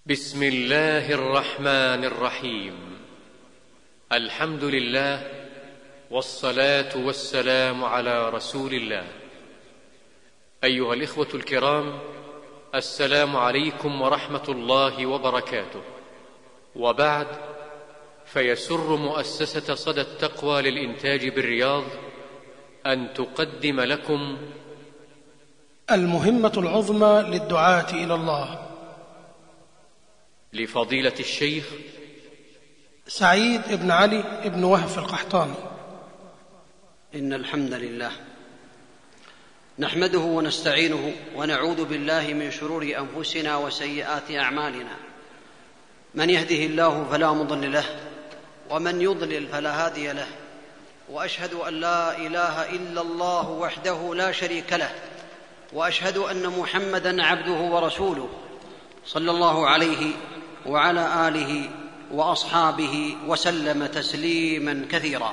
بسم الله الرحمن الرحيم. الحمد لله والصلاة والسلام على رسول الله. أيها الإخوة الكرام، السلام عليكم ورحمة الله وبركاته. وبعد، فيسر مؤسسة صدى التقوى للإنتاج بالرياض أن تقدم لكم المهمة العظمى للدعاة إلى الله، لفضيلة الشيخ سعيد بن علي بن وهف القحطاني. إن الحمد لله نحمده ونستعينه ونعوذ بالله من شرور أنفسنا وسيئات أعمالنا. من يهده الله فلا مضل له، ومن يضلل فلا هادي له. وأشهد أن لا إله إلا الله وحده لا شريك له، وأشهد أن محمدًا عبده ورسوله صلى الله عليه وعلى آله وأصحابه وسلم تسليمًا كثيرا.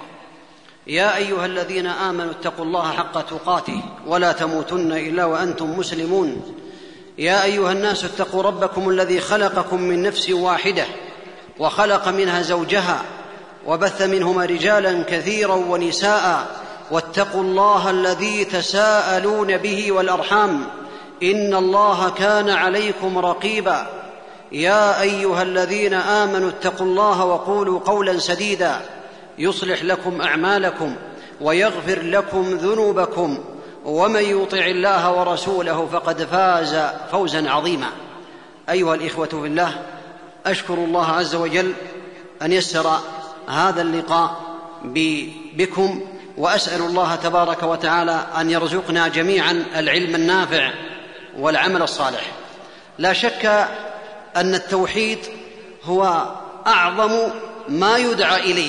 يا أيها الذين آمنوا اتقوا الله حق تقاته ولا تموتن إلا وأنتم مسلمون. يا أيها الناس اتقوا ربكم الذي خلقكم من نفس واحدة وخلق منها زوجها وبث منهما رجالا كثيرا ونساء، واتقوا الله الذي تساءلون به والأرحام، إن الله كان عليكم رقيبا. يا أيها الذين آمنوا اتقوا الله وقولوا قولا سديدا يصلح لكم أعمالكم ويغفر لكم ذنوبكم، ومن يطع الله ورسوله فقد فاز فوزا عظيما. أيها الإخوة في الله، أشكر الله عز وجل أن يسر هذا اللقاء بكم، وأسأل الله تبارك وتعالى أن يرزقنا جميعا العلم النافع والعمل الصالح. لا شك أن التوحيد هو أعظم ما يدعى إليه،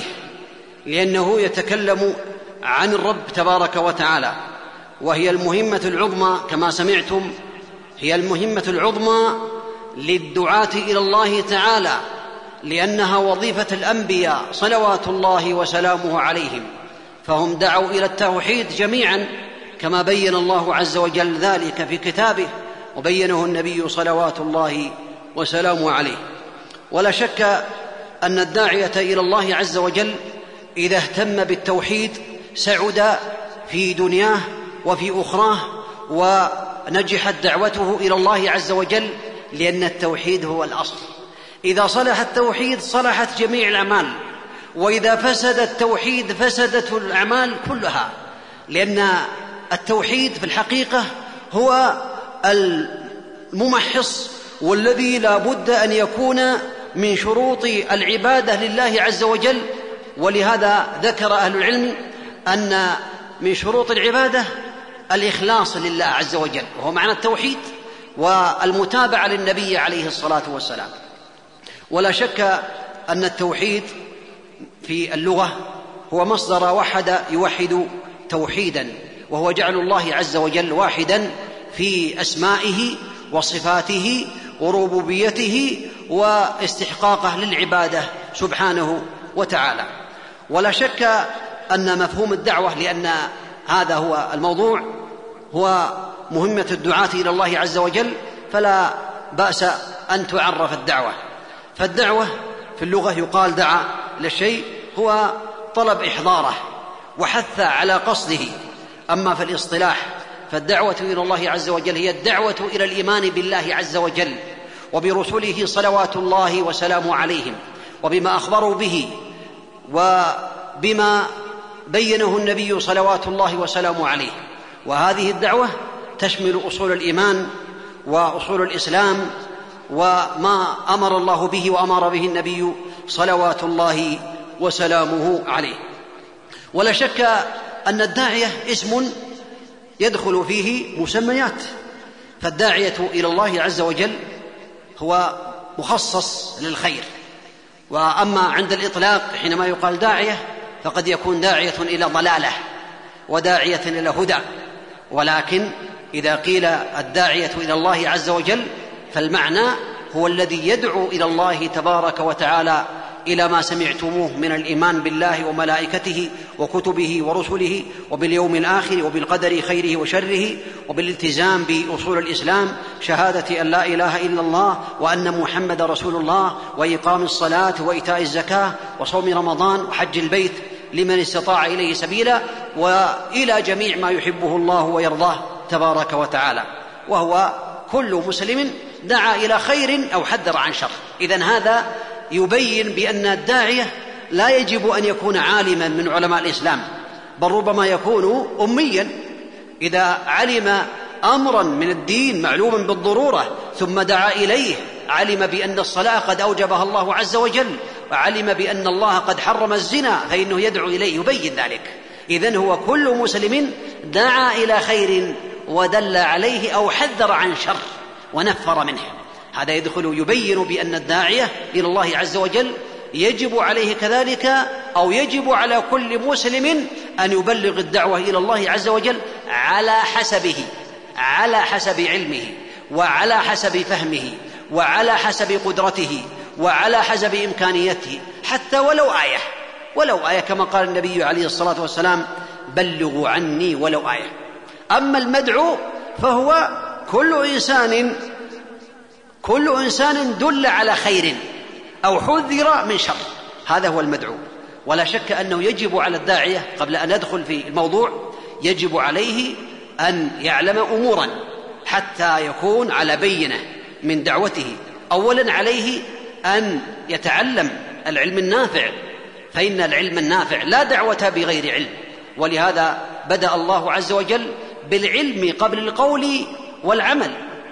لأنه يتكلم عن الرب تبارك وتعالى، وهي المهمة العظمى كما سمعتم، هي المهمة العظمى للدعاة إلى الله تعالى، لأنها وظيفة الأنبياء صلوات الله وسلامه عليهم، فهم دعوا إلى التوحيد جميعا كما بين الله عز وجل ذلك في كتابه، وبينه النبي صلوات الله وسلامه عليه. ولا شك أن الداعية إلى الله عز وجل إذا اهتم بالتوحيد سعد في دنياه وفي أخراه، ونجحت دعوته إلى الله عز وجل، لأن التوحيد هو الأصل. إذا صلح التوحيد صلحت جميع الأعمال، وإذا فسد التوحيد فسدت الأعمال كلها، لأن التوحيد في الحقيقة هو الممحص، والذي لا بد أن يكون من شروط العبادة لله عز وجل. ولهذا ذكر أهل العلم أن من شروط العبادة الإخلاص لله عز وجل، وهو معنى التوحيد، والمتابعة للنبي عليه الصلاة والسلام. ولا شك أن التوحيد في اللغة هو مصدر وحد يوحد توحيدا، وهو جعل الله عز وجل واحدا في أسمائه وصفاته وربوبيته واستحقاقه للعبادة سبحانه وتعالى. ولا شك أن مفهوم الدعوة، لأن هذا هو الموضوع، هو مهمة الدعاة إلى الله عز وجل، فلا بأس أن تعرف الدعوة. فالدعوة في اللغة يقال دعا للشيء، هو طلب إحضاره وحث على قصده. أما في الاصطلاح فالدعوة إلى الله عز وجل هي الدعوة إلى الإيمان بالله عز وجل وبرسله صلوات الله وسلامه عليهم، وبما أخبروا به، وبما بينه النبي صلوات الله وسلامه عليه. وهذه الدعوة تشمل أصول الإيمان وأصول الإسلام، وما أمر الله به وأمر به النبي صلوات الله وسلامه عليه. ولا شك أن الداعية اسم يدخل فيه مسميات، فالداعية إلى الله عز وجل هو مخصص للخير. وأما عند الإطلاق حينما يقال داعية فقد يكون داعية إلى ضلالة وداعية إلى هدى، ولكن إذا قيل الداعية إلى الله عز وجل فالمعنى هو الذي يدعو إلى الله تبارك وتعالى إلى ما سمعتموه من الإيمان بالله وملائكته وكتبه ورسله وباليوم الآخر وبالقدر خيره وشره، وبالالتزام بأصول الإسلام، شهادة أن لا إله إلا الله وأن محمد رسول الله، وإقام الصلاة وإيتاء الزكاة وصوم رمضان وحج البيت لمن استطاع إليه سبيلا، وإلى جميع ما يحبه الله ويرضاه تبارك وتعالى. وهو كل مسلم دعا إلى خير أو حذر عن شر. إذن هذا يبين بأن الداعية لا يجب أن يكون عالما من علماء الإسلام، بل ربما يكون أميا. إذا علم أمرا من الدين معلوما بالضرورة ثم دعا إليه، علم بأن الصلاة قد أوجبها الله عز وجل، وعلم بأن الله قد حرم الزنا، فإنه يدعو إليه يبين ذلك. إذن هو كل مسلم دعا إلى خير ودل عليه أو حذر عن شر ونفر منه. هذا يدخل يبين بأن الداعية إلى الله عز وجل يجب عليه كذلك، أو يجب على كل مسلم أن يبلغ الدعوة إلى الله عز وجل على حسبه، على حسب علمه وعلى حسب فهمه وعلى حسب قدرته وعلى حسب إمكانيته، حتى ولو آية كما قال النبي عليه الصلاة والسلام: بلغوا عني ولو آية. أما المدعو فهو كل إنسان دل على خير أو حذر من شر، هذا هو المدعو. ولا شك أنه يجب على الداعية، قبل أن ندخل في الموضوع، يجب عليه أن يعلم أمورا حتى يكون على بينة من دعوته. أولا عليه أن يتعلم العلم النافع، فإن العلم النافع لا دعوة بغير علم، ولهذا بدأ الله عز وجل بالعلم قبل القول والعمل،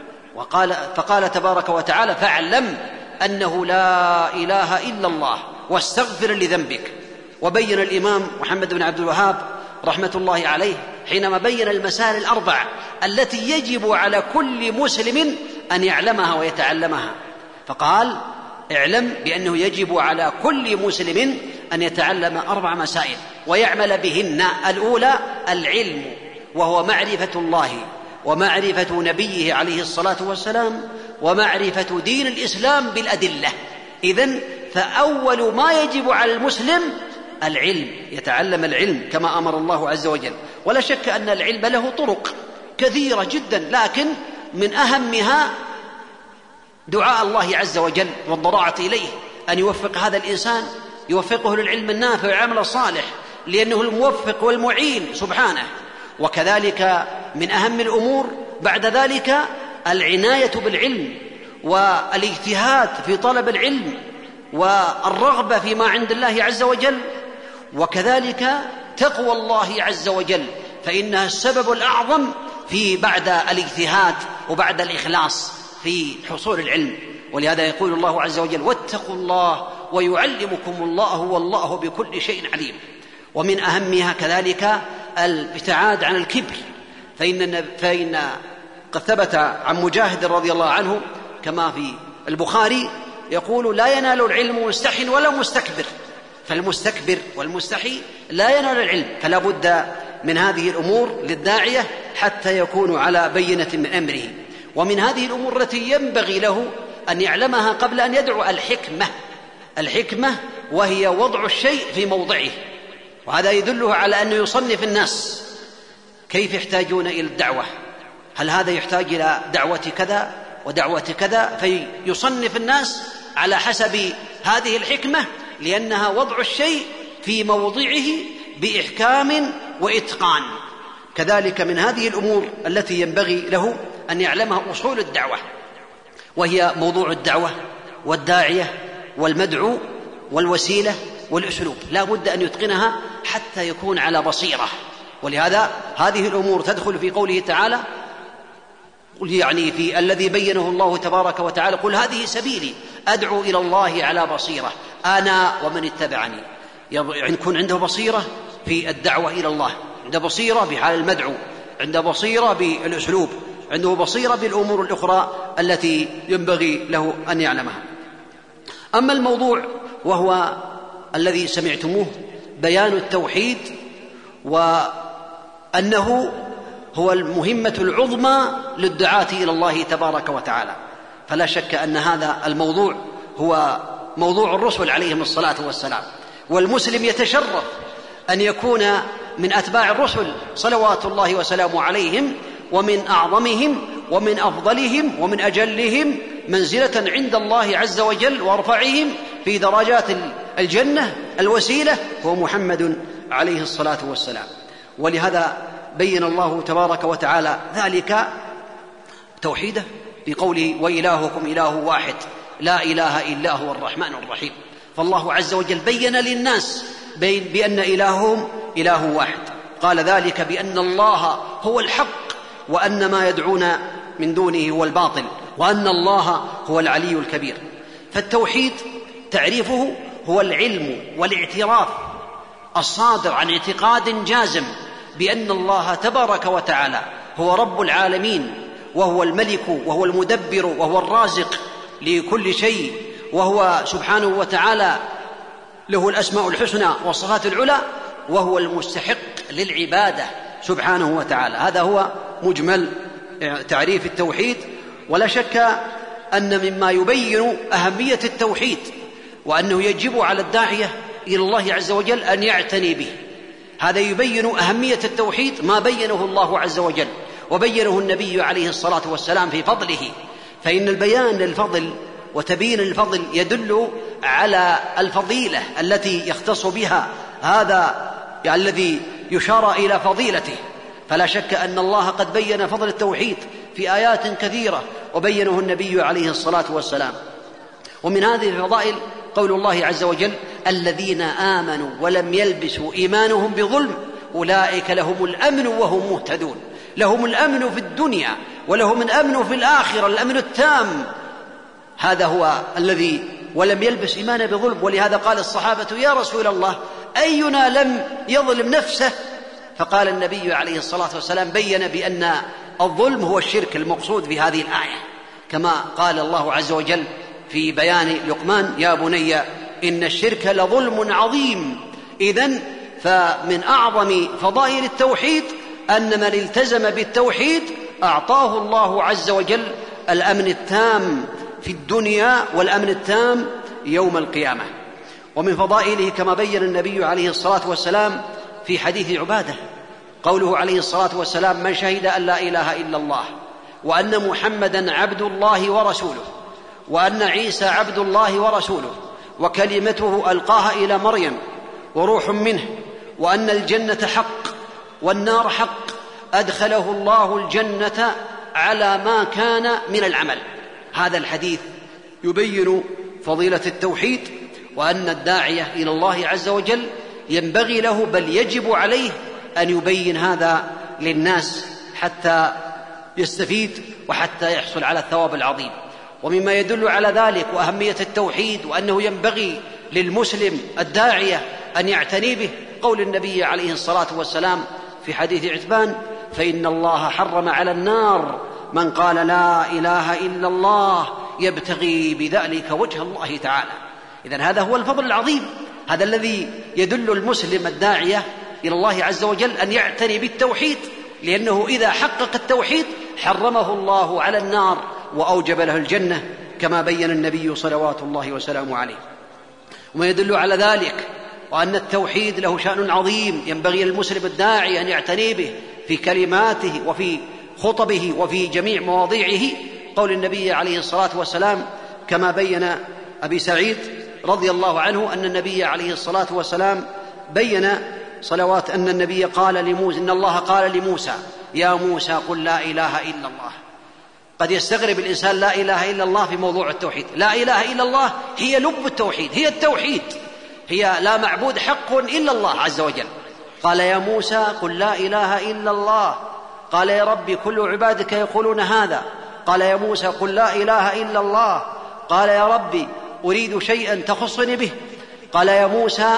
فقال تبارك وتعالى: فاعلم أنه لا إله إلا الله واستغفر لذنبك. وبين الإمام محمد بن عبد الوهاب رحمة الله عليه حينما بين المسائل الأربع التي يجب على كل مسلم أن يعلمها ويتعلمها، فقال: اعلم بأنه يجب على كل مسلم أن يتعلم 4 مسائل ويعمل بهن. الأولى العلم، وهو معرفة الله ومعرفة نبيه عليه الصلاة والسلام ومعرفة دين الإسلام بالأدلة. إذن فأول ما يجب على المسلم العلم، يتعلم العلم كما أمر الله عز وجل. ولا شك أن العلم له طرق كثيرة جدا، لكن من أهمها دعاء الله عز وجل والضراعة إليه أن يوفق هذا الإنسان، يوفقه للعلم النافع والعمل الصالح، لأنه الموفق والمعين سبحانه. وكذلك من أهم الأمور بعد ذلك العناية بالعلم والاجتهاد في طلب العلم والرغبة فيما عند الله عز وجل، وكذلك تقوى الله عز وجل، فإنها السبب الأعظم في بعد الاجتهاد وبعد الإخلاص في حصول العلم. ولهذا يقول الله عز وجل: واتقوا الله ويعلمكم الله والله بكل شيء عليم. ومن أهمها كذلك الابتعاد عن الكبر، فإن قد ثبت عن مجاهد رضي الله عنه كما في البخاري يقول: لا ينال العلم مستح ولا مستكبر، فالمستكبر والمستحي لا ينال العلم. فلا بد من هذه الأمور للداعية حتى يكون على بينة من أمره. ومن هذه الأمور التي ينبغي له أن يعلمها قبل أن يدعو الحكمة، وهي وضع الشيء في موضعه. وهذا يدله على أنه يصنف الناس كيف يحتاجون إلى الدعوة، هل هذا يحتاج إلى دعوة كذا ودعوة كذا، فيصنف الناس على حسب هذه الحكمة، لأنها وضع الشيء في موضعه بإحكام وإتقان. كذلك من هذه الأمور التي ينبغي له أن يعلمها أصول الدعوة، وهي موضوع الدعوة والداعية والمدعو والوسيلة والأسلوب، لا بد أن يتقنها حتى يكون على بصيرة. ولهذا هذه الأمور تدخل في قوله تعالى، يعني في الذي بينه الله تبارك وتعالى: قل هذه سبيلي أدعو إلى الله على بصيرة أنا ومن اتبعني. يعني يكون عنده بصيرة في الدعوة إلى الله، عنده بصيرة بحال المدعو، عنده بصيرة بالأسلوب، عنده بصيرة بالأمور الأخرى التي ينبغي له أن يعلمها. أما الموضوع وهو الذي سمعتموه، بيان التوحيد، وأنه هو المهمة العظمى للدعاة إلى الله تبارك وتعالى. فلا شك أن هذا الموضوع هو موضوع الرسل عليهم الصلاة والسلام. والمسلم يتشرف أن يكون من أتباع الرسل صلوات الله وسلامه عليهم، ومن أعظمهم ومن أفضلهم ومن أجلهم منزلة عند الله عز وجل وارفعهم في درجات الجنة الوسيلة هو محمد عليه الصلاة والسلام. ولهذا بين الله تبارك وتعالى ذلك توحيده بقوله: وإلهكم إله واحد لا إله إلا هو الرحمن الرحيم. فالله عز وجل بين للناس بأن إلههم إله واحد، قال ذلك بأن الله هو الحق وأن ما يدعون من دونه هو الباطل وأن الله هو العلي الكبير. فالتوحيد تعريفه هو العلم والاعتراف الصادر عن اعتقاد جازم بأن الله تبارك وتعالى هو رب العالمين، وهو الملك وهو المدبر وهو الرازق لكل شيء، وهو سبحانه وتعالى له الأسماء الحسنى والصفات العلى، وهو المستحق للعبادة سبحانه وتعالى. هذا هو مجمل تعريف التوحيد. ولا شك أن مما يبين أهمية التوحيد وأنه يجب على الداعية إلى الله عز وجل أن يعتني به، هذا يبين أهمية التوحيد ما بينه الله عز وجل وبينه النبي عليه الصلاة والسلام في فضله. فإن البيان للفضل وتبيين الفضل يدل على الفضيلة التي يختص بها هذا الذي يشار إلى فضيلته. فلا شك أن الله قد بين فضل التوحيد في آيات كثيرة وبينه النبي عليه الصلاة والسلام. ومن هذه الفضائل قول الله عز وجل: الذين آمنوا ولم يلبسوا إيمانهم بظلم أولئك لهم الأمن وهم مهتدون. لهم الأمن في الدنيا ولهم الأمن في الآخرة، الأمن التام. هذا هو الذي ولم يلبس إيمانه بظلم. ولهذا قال الصحابة: يا رسول الله أينا لم يظلم نفسه؟ فقال النبي عليه الصلاة والسلام بين بأن الظلم هو الشرك المقصود في هذه الآية، كما قال الله عز وجل في بيان لقمان: يا بني إن الشرك لظلم عظيم. إذن فمن أعظم فضائل التوحيد أن من التزم بالتوحيد أعطاه الله عز وجل الأمن التام في الدنيا والأمن التام يوم القيامة. ومن فضائله كما بين النبي عليه الصلاة والسلام في حديث عبادة قوله عليه الصلاة والسلام: من شهد أن لا إله إلا الله وأن محمدا عبد الله ورسوله وأن عيسى عبد الله ورسوله وكلمته ألقاها إلى مريم وروح منه وأن الجنة حق والنار حق أدخله الله الجنة على ما كان من العمل. هذا الحديث يبين فضيلة التوحيد، وأن الداعية إلى الله عز وجل ينبغي له بل يجب عليه أن يبين هذا للناس حتى يستفيد وحتى يحصل على الثواب العظيم. ومما يدل على ذلك وأهمية التوحيد وأنه ينبغي للمسلم الداعية أن يعتني به قول النبي عليه الصلاة والسلام في حديث عتبان: فإن الله حرم على النار من قال لا إله إلا الله يبتغي بذلك وجه الله تعالى. إذن هذا هو الفضل العظيم، هذا الذي يدل المسلم الداعية إلى الله عز وجل أن يعتني بالتوحيد، لأنه إذا حقق التوحيد حرمه الله على النار وأوجب له الجنة كما بين النبي صلوات الله وسلامه عليه. وما يدل على ذلك وأن التوحيد له شأن عظيم ينبغي للمسلم الداعي أن يعتني به في كلماته وفي خطبه وفي جميع مواضيعه قول النبي عليه الصلاة والسلام كما بين أبي سعيد رضي الله عنه أن النبي عليه الصلاة والسلام بين صلوات أن النبي قال لموسى: إن الله قال لموسى: يا موسى قل لا إله إلا الله. قد يستغرب الإنسان لا إله إلا الله في موضوع التوحيد. لا إله إلا الله هي لب التوحيد، هي التوحيد، هي لا معبود حق إلا الله عز وجل. قال: يا موسى قل لا إله إلا الله. قال: يا ربي كل عبادك يقولون هذا. قال: يا موسى قل لا إله إلا الله. قال: يا ربي أريد شيئا تخصني به. قال: يا موسى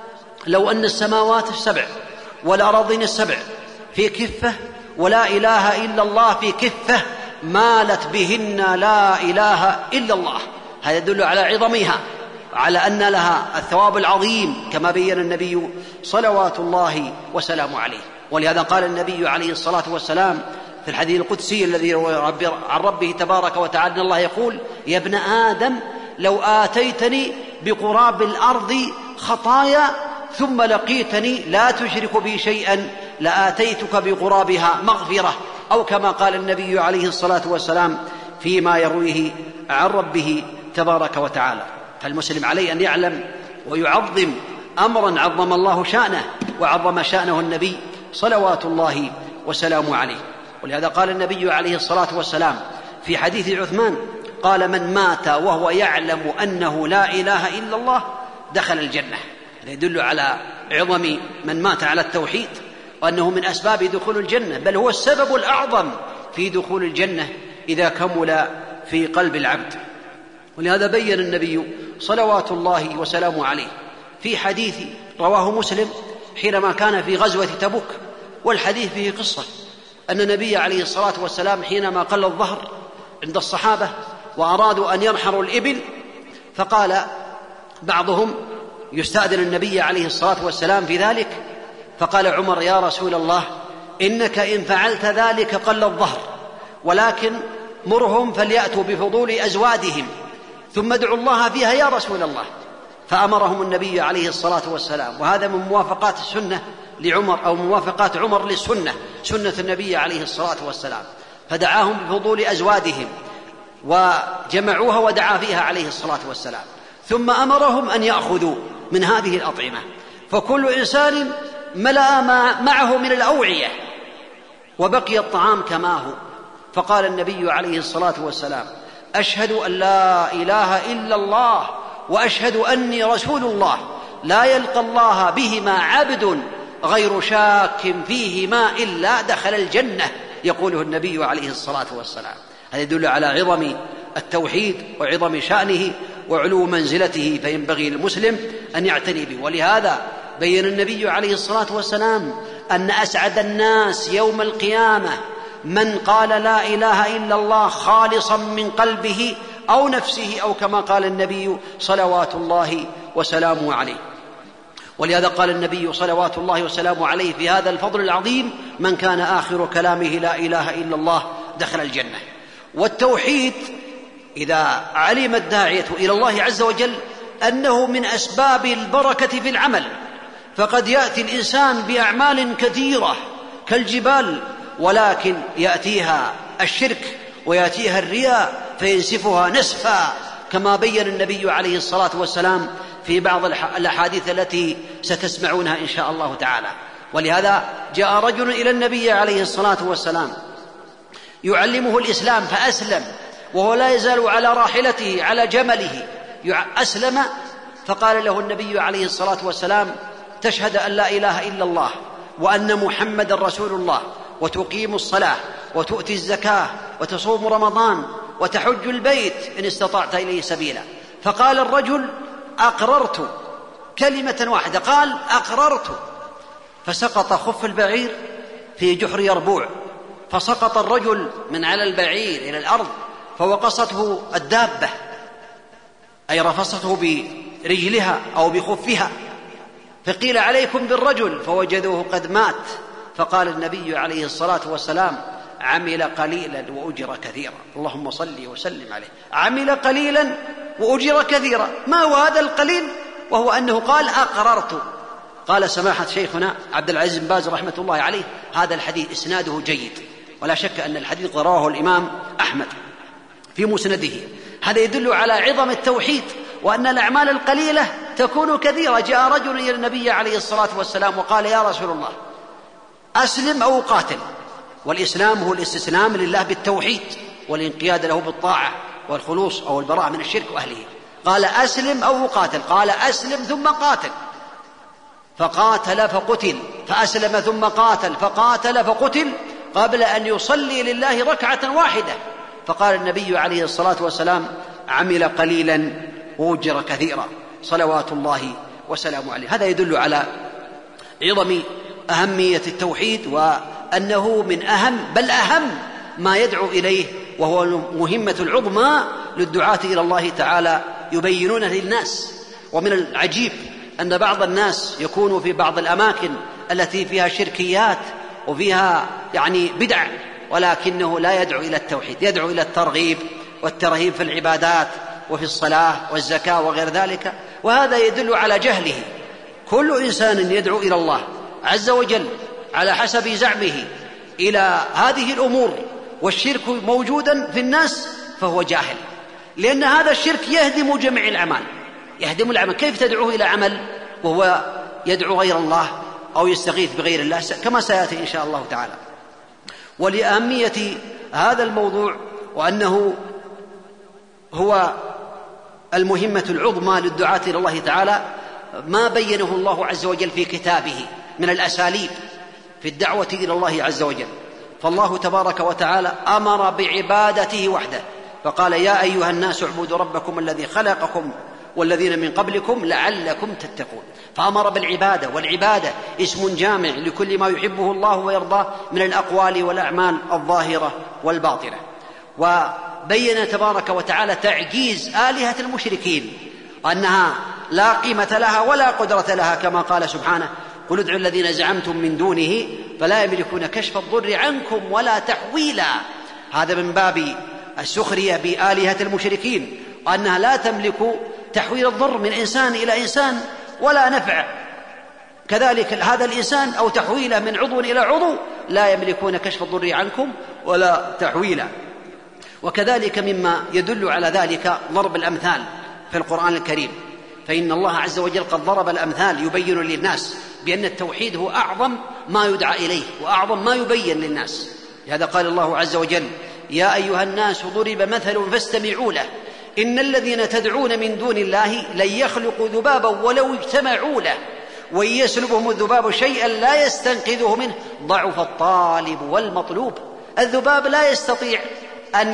لو أن السماوات السبع والأراضين السبع في كفة ولا إله إلا الله في كفة مالت بهن لا إله إلا الله. هذا يدل على عظمها، على أن لها الثواب العظيم كما بين النبي صلوات الله وسلامه عليه. ولهذا قال النبي عليه الصلاة والسلام في الحديث القدسي الذي عن ربه تبارك وتعالى: إن الله يقول: يا ابن آدم لو آتيتني بقراب الأرض خطايا ثم لقيتني لا تشرك بي شيئا لآتيتك بقرابها مغفرة، أو كما قال النبي عليه الصلاة والسلام فيما يرويه عن ربه تبارك وتعالى. فالمسلم عليه أن يعلم ويعظم أمرا عظم الله شأنه وعظم شأنه النبي صلوات الله وسلامه عليه. ولهذا قال النبي عليه الصلاة والسلام في حديث عثمان قال: من مات وهو يعلم أنه لا إله إلا الله دخل الجنة. هذا يدل على عظم من مات على التوحيد، وأنه من أسباب دخول الجنة، بل هو السبب الأعظم في دخول الجنة إذا كمل في قلب العبد. ولهذا بين النبي صلوات الله وسلامه عليه في حديث رواه مسلم حينما كان في غزوة تبوك، والحديث فيه قصة أن النبي عليه الصلاة والسلام حينما قل الظهر عند الصحابة وأرادوا أن ينحروا الإبل، فقال بعضهم يستأذن النبي عليه الصلاة والسلام في ذلك، فقال عمر: يا رسول الله، إنك إن فعلت ذلك قل الظهر، ولكن مرهم فليأتوا بفضول أزوادهم ثم ادعوا الله فيها يا رسول الله. فأمرهم النبي عليه الصلاة والسلام، وهذا من موافقات السنة لعمر، أو موافقات عمر للسنة، سنة النبي عليه الصلاة والسلام، فدعاهم بفضول أزوادهم وجمعوها ودعا فيها عليه الصلاة والسلام، ثم أمرهم أن يأخذوا من هذه الأطعمة، فكل إنسان ملأ معه من الأوعية وبقي الطعام كما هو. فقال النبي عليه الصلاة والسلام: أشهد أن لا إله إلا الله وأشهد أني رسول الله، لا يلقى الله بهما عبد غير شاك فيهما إلا دخل الجنة، يقوله النبي عليه الصلاة والسلام. هذا يدل على عظم التوحيد وعظم شأنه وعلو منزلته، فينبغي للمسلم أن يعتني به. ولهذا بين النبي عليه الصلاة والسلام أن أسعد الناس يوم القيامة من قال لا إله إلا الله خالصا من قلبه أو نفسه، أو كما قال النبي صلوات الله وسلامه عليه. ولهذا قال النبي صلوات الله وسلامه عليه في هذا الفضل العظيم: من كان آخر كلامه لا إله إلا الله دخل الجنة. والتوحيد إذا علم الداعية إلى الله عز وجل أنه من أسباب البركة في العمل، فقد يأتي الإنسان بأعمال كثيرة كالجبال، ولكن يأتيها الشرك ويأتيها الرياء فينسفها نسفا، كما بين النبي عليه الصلاة والسلام في بعض الأحاديث التي ستسمعونها إن شاء الله تعالى. ولهذا جاء رجل إلى النبي عليه الصلاة والسلام يعلمه الإسلام فأسلم، وهو لا يزال على راحلته على جمله أسلم، فقال له النبي عليه الصلاة والسلام: تشهد أن لا إله إلا الله وأن محمد رسول الله، وتقيم الصلاة وتؤتي الزكاة وتصوم رمضان وتحج البيت إن استطعت إليه سبيلا. فقال الرجل: أقررت، كلمة واحدة قال: أقررت. فسقط خف البعير في جحر يربوع، فسقط الرجل من على البعير إلى الأرض، فوقصته الدابة، أي رفصته برجلها أو بخفها، فقيل: عليكم بالرجل، فوجدوه قد مات. فقال النبي عليه الصلاة والسلام: عمل قليلا وأجر كثيرا. اللهم صل وسلم عليه. عمل قليلا وأجر كثيرا. ما هو هذا القليل؟ وهو أنه قال: أقررت. قال سماحة شيخنا عبد العزيز بن باز رحمة الله عليه: هذا الحديث إسناده جيد، ولا شك أن الحديث رواه الإمام أحمد في مسنده. هذا يدل على عظم التوحيد، وأن الأعمال القليلة تكون كثيرة. جاء رجل إلى النبي عليه الصلاة والسلام وقال: يا رسول الله، أسلم أو قاتل. والإسلام هو الاستسلام لله بالتوحيد والانقياد له بالطاعة والخلوص أو البراءة من الشرك وأهله. قال: أسلم أو قاتل. قال: أسلم ثم قاتل. فقاتل فقتل، فأسلم ثم قاتل، فقاتل فقتل، قبل أن يصلي لله ركعة واحدة. فقال النبي عليه الصلاة والسلام: عمل قليلا وأجر كثيرا، صلوات الله وسلامه عليه. هذا يدل على عظم أهمية التوحيد، وأنه من أهم بل أهم ما يدعو إليه، وهو المهمة العظمى للدعاة إلى الله تعالى يبينونه للناس. ومن العجيب أن بعض الناس يكون في بعض الأماكن التي فيها شركيات وفيها بدع، ولكنه لا يدعو إلى التوحيد، يدعو إلى الترغيب والترهيب في العبادات وفي الصلاة والزكاة وغير ذلك، وهذا يدل على جهله. كل إنسان يدعو إلى الله عز وجل على حسب زعمه إلى هذه الأمور والشرك موجودا في الناس فهو جاهل، لأن هذا الشرك يهدم جميع الأعمال، يهدم العمل. كيف تدعوه إلى عمل وهو يدعو غير الله أو يستغيث بغير الله كما سيأتي إن شاء الله تعالى. ولأهمية هذا الموضوع وأنه هو المهمة العظمى للدعاة إلى الله تعالى ما بينه الله عز وجل في كتابه من الأساليب في الدعوة إلى الله عز وجل. فالله تبارك وتعالى أمر بعبادته وحده فقال: يا أيها الناس اعبدوا ربكم الذي خلقكم والذين من قبلكم لعلكم تتقون. فأمر بالعبادة، والعبادة اسم جامع لكل ما يحبه الله ويرضاه من الأقوال والأعمال الظاهرة والباطنة. وبين تبارك وتعالى تعجيز آلهة المشركين أنها لا قيمة لها ولا قدرة لها، كما قال سبحانه: قل ادعوا الذين زعمتم من دونه فلا يملكون كشف الضر عنكم ولا تحويلا. هذا من باب السخرية بآلهة المشركين، وأنها لا تملك تحويل الضر من إنسان إلى إنسان ولا نفع كذلك هذا الإنسان أو تحويله من عضو إلى عضو لا يملكون كشف الضر عنكم ولا تحويلا. وكذلك مما يدل على ذلك ضرب الأمثال في القرآن الكريم، فإن الله عز وجل قد ضرب الأمثال يبين للناس بأن التوحيد هو أعظم ما يدعى إليه وأعظم ما يبين للناس. لهذا قال الله عز وجل: يا أيها الناس ضرب مثل فاستمعوا له إن الذين تدعون من دون الله لن يخلقوا ذبابا ولو اجتمعوا له وإن يسلبهم الذباب شيئا لا يستنقذه منه ضعف الطالب والمطلوب. الذباب لا يستطيع أن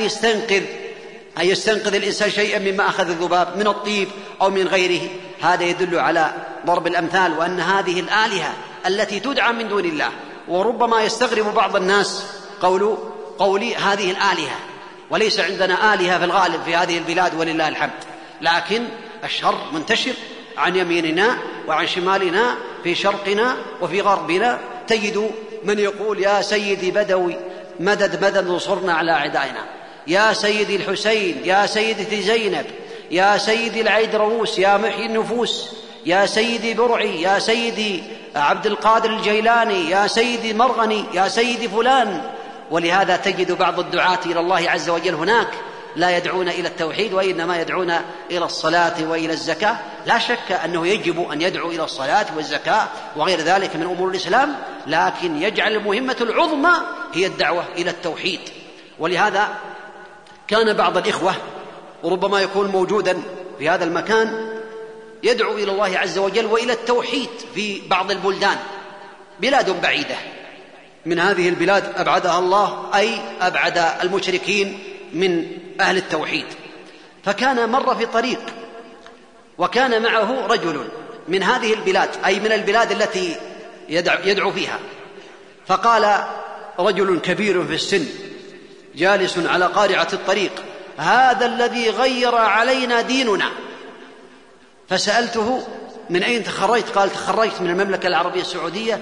يستنقذ الإنسان شيئا مما أخذ الذباب من الطيب أو من غيره. هذا يدل على ضرب الأمثال، وأن هذه الآلهة التي تدعى من دون الله، وربما يستغرب بعض الناس قولي هذه الآلهة، وليس عندنا آلهة في الغالب في هذه البلاد ولله الحمد، لكن الشر منتشر عن يميننا وعن شمالنا، في شرقنا وفي غربنا. تجد من يقول: يا سيدي بدوي مدد مدد انصرنا على أعدائنا، يا سيدي الحسين، يا سيدتي زينب، يا سيدي العيدروس، يا محيي النفوس، يا سيدي برعي، يا سيدي عبد القادر الجيلاني، يا سيدي مرغني، يا سيدي فلان. ولهذا تجد بعض الدعاة إلى الله عز وجل هناك لا يدعون إلى التوحيد وإنما يدعون إلى الصلاة وإلى الزكاة. لا شك أنه يجب أن يدعو إلى الصلاة والزكاة وغير ذلك من أمور الإسلام، لكن يجعل المهمة العظمى هي الدعوة إلى التوحيد. ولهذا كان بعض الإخوة وربما يكون موجودا في هذا المكان يدعو إلى الله عز وجل وإلى التوحيد في بعض البلدان، بلاد بعيدة من هذه البلاد أبعدها الله، أي أبعد المشركين من أهل التوحيد. فكان مر في طريق وكان معه رجل من هذه البلاد، أي من البلاد التي يدعو فيها. فقال رجل كبير في السن جالس على قارعة الطريق: هذا الذي غير علينا ديننا. فسألته: من أين تخرجت؟ قال: تخرجت من المملكة العربية السعودية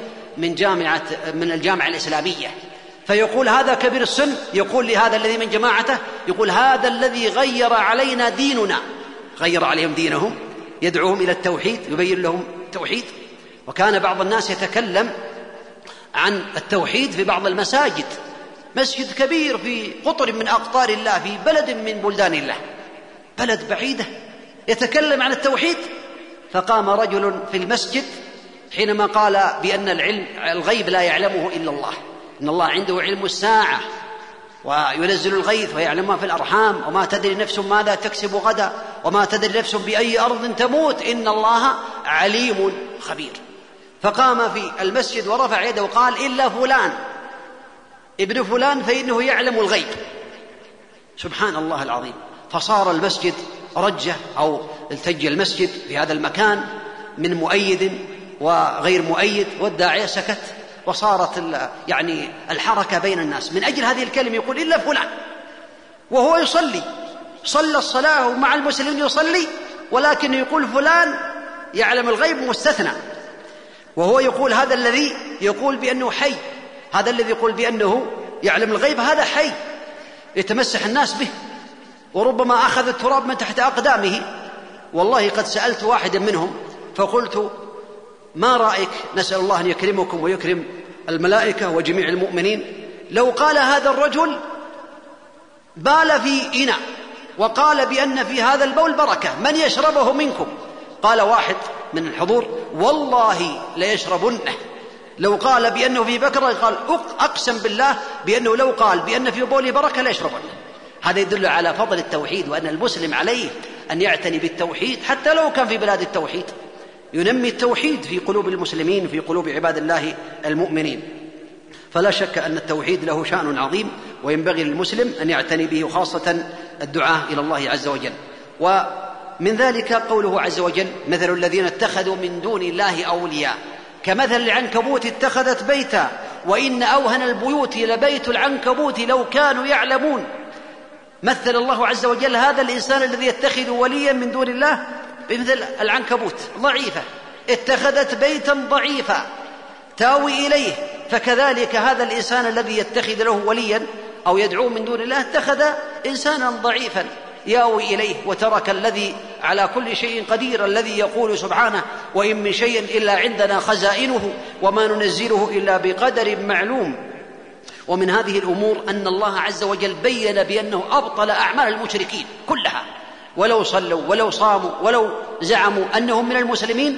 من الجامعة الإسلامية. فيقول هذا كبير السن يقول لهذا الذي من جماعته، يقول: هذا الذي غير علينا ديننا، غير عليهم دينهم، يدعوهم إلى التوحيد، يبين لهم التوحيد. وكان بعض الناس يتكلم عن التوحيد في بعض المساجد، مسجد كبير في قطر من أقطار الله في بلد من بلدان الله، بلد بعيدة، يتكلم عن التوحيد. فقام رجل في المسجد حينما قال بأن الغيب لا يعلمه إلا الله، إن الله عنده علم الساعة وينزل الغيث ويعلم ما في الأرحام وما تدري نفس ماذا تكسب غدا وما تدري نفس بأي أرض تموت إن الله عليم خبير. فقام في المسجد ورفع يده وقال: إلا فلان ابن فلان فإنه يعلم الغيب. سبحان الله العظيم. فصار المسجد رجة أو التج المسجد في هذا المكان من مؤيد وغير مؤيد، والداعية سكت، وصارت الحركة بين الناس من أجل هذه الكلمة. يقول: إلا فلان، وهو صلى الصلاة ومع المسلمين يصلي، ولكن يقول فلان يعلم الغيب مستثنى. وهو يقول هذا الذي يقول بأنه حي، هذا الذي يقول بأنه يعلم الغيب هذا حي، يتمسح الناس به. وربما أخذ التراب من تحت أقدامه. والله قد سألت واحدا منهم فقلت: ما رأيك، نسأل الله أن يكرمكم ويكرم الملائكة وجميع المؤمنين، لو قال هذا الرجل بال في إناء وقال بأن في هذا البول بركة، من يشربه منكم؟ قال واحد من الحضور: والله ليشربنه. لو قال بأنه في بكرة قال: أقسم بالله بأنه لو قال بأن في بوله بركة ليشربنه. هذا يدل على فضل التوحيد، وأن المسلم عليه أن يعتني بالتوحيد حتى لو كان في بلاد التوحيد، ينمي التوحيد في قلوب المسلمين في قلوب عباد الله المؤمنين. فلا شك أن التوحيد له شأن عظيم، وينبغي للمسلم أن يعتني به، وخاصة الدعاء إلى الله عز وجل. ومن ذلك قوله عز وجل: مثل الذين اتخذوا من دون الله أولياء كمثل العنكبوت اتخذت بيتا وإن أوهن البيوت لبيت العنكبوت لو كانوا يعلمون. مثل الله عز وجل هذا الإنسان الذي يتخذ وليا من دون الله بمثل العنكبوت ضعيفة، اتخذت بيتا ضعيفا تاوي إليه. فكذلك هذا الإنسان الذي يتخذ له وليا أو يدعو من دون الله اتخذ إنسانا ضعيفا ياوي إليه، وترك الذي على كل شيء قدير، الذي يقول سبحانه: وإن من شيء إلا عندنا خزائنه وما ننزله إلا بقدر معلوم. ومن هذه الأمور أن الله عز وجل بين بأنه أبطل أعمال المشركين كلها، ولو صلوا ولو صاموا ولو زعموا أنهم من المسلمين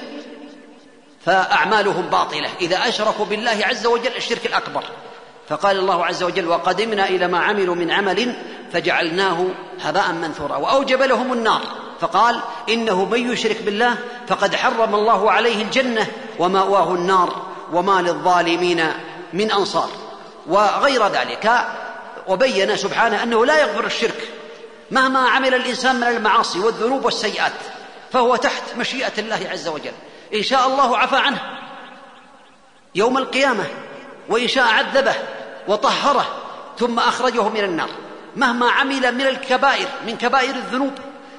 فأعمالهم باطلة إذا أشركوا بالله عز وجل الشرك الأكبر. فقال الله عز وجل: وقدمنا إلى ما عملوا من عمل فجعلناه هباء منثورا، وأوجب لهم النار. فقال: إنه من يشرك بالله فقد حرم الله عليه الجنة ومأواه النار وما للظالمين من أنصار، وغير ذلك. وبين سبحانه أنه لا يغفر الشرك مهما عمل الإنسان من المعاصي والذنوب والسيئات، فهو تحت مشيئة الله عز وجل. إن شاء الله عفى عنه يوم القيامة، وإن شاء عذبه وطهره ثم أخرجه من النار. مهما عمل من الكبائر، من كبائر الذنوب،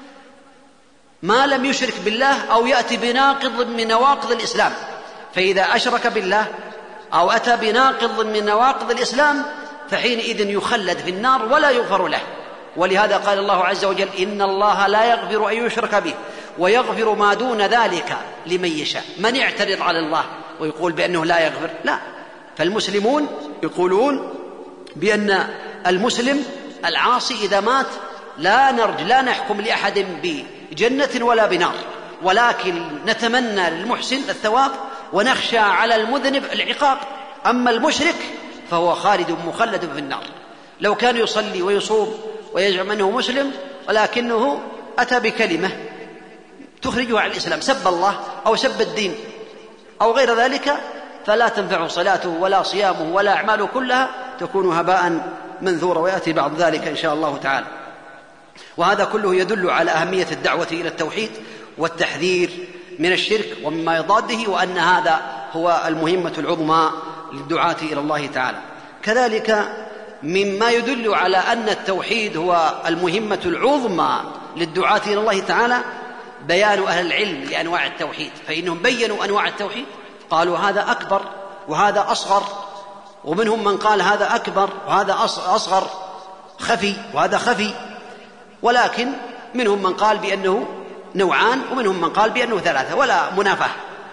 ما لم يشرك بالله أو يأتي بناقض من نواقض الإسلام، فإذا أشرك بالله أو أتى بناقض من نواقض الإسلام فحينئذ يخلد في النار ولا يغفر له. ولهذا قال الله عز وجل: إن الله لا يغفر أن يشرك به ويغفر ما دون ذلك لمن يشاء. من يعترض على الله ويقول بأنه لا يغفر؟ لا. فالمسلمون يقولون بأن المسلم العاصي إذا مات لا نحكم لأحد بجنة ولا بنار، ولكن نتمنى للمحسن الثواب ونخشى على المذنب العقاب. أما المشرك فهو خالد مخلد في النار، لو كان يصلي ويصوم ويزعم أنه مسلم ولكنه أتى بكلمة تخرجه عن الإسلام، سب الله أو سب الدين أو غير ذلك، فلا تنفع صلاته ولا صيامه ولا أعماله كلها، تكون هباء منثورا. ويأتي بعض ذلك إن شاء الله تعالى. وهذا كله يدل على أهمية الدعوة إلى التوحيد والتحذير من الشرك ومما يضاده، وأن هذا هو المهمة العظمى للدعاة إلى الله تعالى. كذلك مما يدل على أن التوحيد هو المهمة العظمى للدعاة إلى الله تعالى بيان أهل العلم لأنواع التوحيد، فإنهم بيّنوا أنواع التوحيد، قالوا هذا أكبر وهذا أصغر، ومنهم من قال هذا أكبر وهذا أصغر خفي وهذا خفي، ولكن منهم من قال بأنه نوعان ومنهم من قال بأنه ثلاثة، ولا منافاة.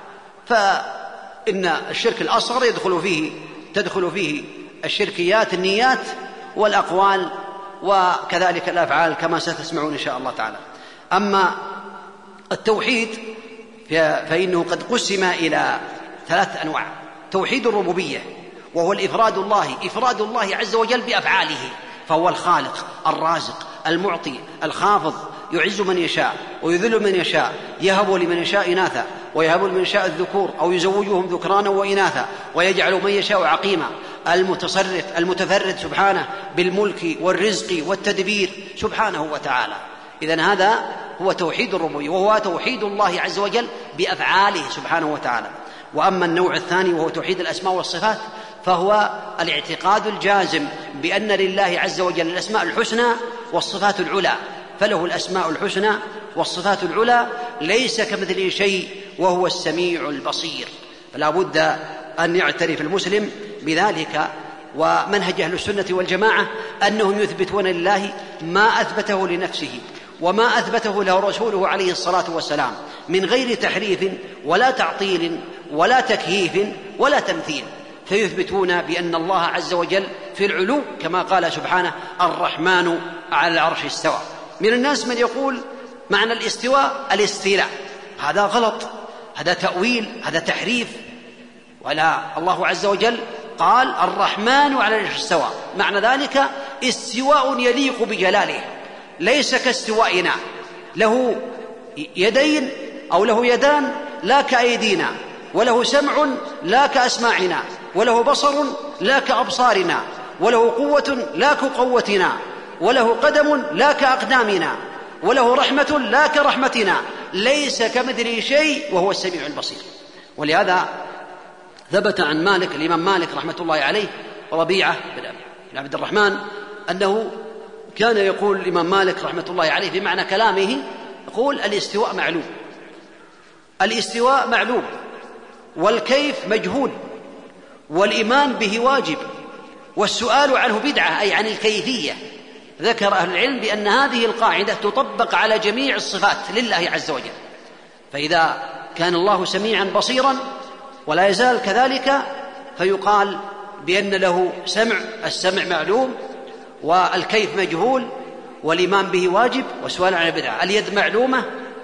فإن الشرك الأصغر تدخل فيه الشركيات، النيات والأقوال وكذلك الأفعال كما ستسمعون إن شاء الله تعالى. أما التوحيد فإنه قد قسم إلى 3 أنواع: توحيد الربوبية وهو إفراد الله عز وجل بأفعاله، فهو الخالق الرازق المعطي الخافض، يعز من يشاء ويذل من يشاء، يهب لمن يشاء إناثا ويهب لمن يشاء الذكور أو يزوجهم ذكرانا وإناثا ويجعل من يشاء عقيما، المتصرف المتفرد سبحانه بالملك والرزق والتدبير سبحانه وتعالى. إذن هذا هو توحيد الربوبية، وهو توحيد الله عز وجل بأفعاله سبحانه وتعالى. وأما النوع الثاني وهو توحيد الأسماء والصفات، فهو الاعتقاد الجازم بأن لله عز وجل الأسماء الحسنى والصفات العلى، فله الأسماء الحسنى والصفات العلى، ليس كمثله شيء وهو السميع البصير. فلا بد أن يعترف المسلم بذلك. ومنهج أهل السنة والجماعة أنهم يثبتون لله ما أثبته لنفسه وما أثبته له رسوله عليه الصلاة والسلام من غير تحريف ولا تعطيل ولا تكييف ولا تمثيل، فيثبتون بأن الله عز وجل في العلو كما قال سبحانه الرحمن على العرش استوى. من الناس من يقول معنى الاستواء الاستيلاء، هذا غلط، هذا تأويل، هذا تحريف. ولا، الله عز وجل قال الرحمن على العرش استوى، معنى ذلك استواء يليق بجلاله، ليس كاستوائنا، له يدين أو له يدان لا كأيدينا، وله سمع لا كأسماعنا، وله بصر لا كأبصارنا، وله قوة لا كقوتنا، وله قدم لا كأقدامنا، وله رحمة لا كرحمتنا، ليس كمثله شيء وهو السميع البصير. ولهذا ثبت عن مالك، الإمام مالك رحمة الله عليه، ربيعة بن عبد الرحمن، أنه كان يقول الإمام مالك رحمة الله عليه في معنى كلامه، يقول الاستواء معلوم، الاستواء معلوم، والكيف مجهول، والإيمان به واجب، والسؤال عنه بدعة، أي عن الكيفية. ذكر أهل العلم بأن هذه القاعدة تطبق على جميع الصفات لله عز وجل، فإذا كان الله سميعا بصيرا ولا يزال كذلك فيقال بأن له سمع، السمع معلوم، والكيف مجهول، والإيمان به واجب، والسؤال عن البدعة. اليد معلومة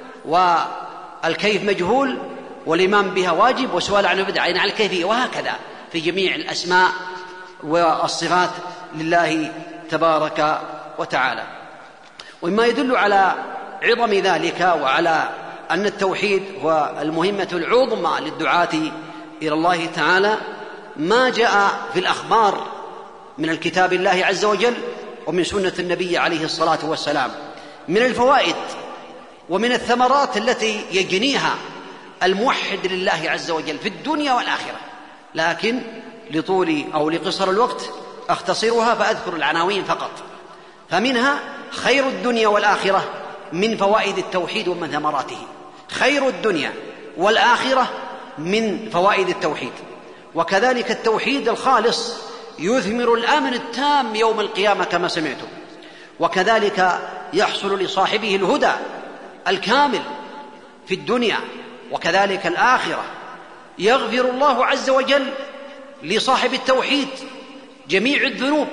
والكيف مجهول، والإيمان بها واجب، والسؤال عن البدعة يعني عن الكيفية، وهكذا في جميع الأسماء والصفات لله تبارك وتعالى. ومما يدل على عظم ذلك وعلى أن التوحيد هو المهمة العظمى للدعاة إلى الله تعالى ما جاء في الأخبار من الكتاب الله عز وجل ومن سنة النبي عليه الصلاة والسلام من الفوائد ومن الثمرات التي يجنيها الموحد لله عز وجل في الدنيا والآخرة، لكن لطول أو لقصر الوقت أختصرها فأذكر العناوين فقط. فمنها خير الدنيا والآخرة من فوائد التوحيد ومن ثمراته، خير الدنيا والآخرة من فوائد التوحيد. وكذلك التوحيد الخالص يثمر الأمن التام يوم القيامة كما سمعتم، وكذلك يحصل لصاحبه الهدى الكامل في الدنيا وكذلك الآخرة. يغفر الله عز وجل لصاحب التوحيد جميع الذنوب،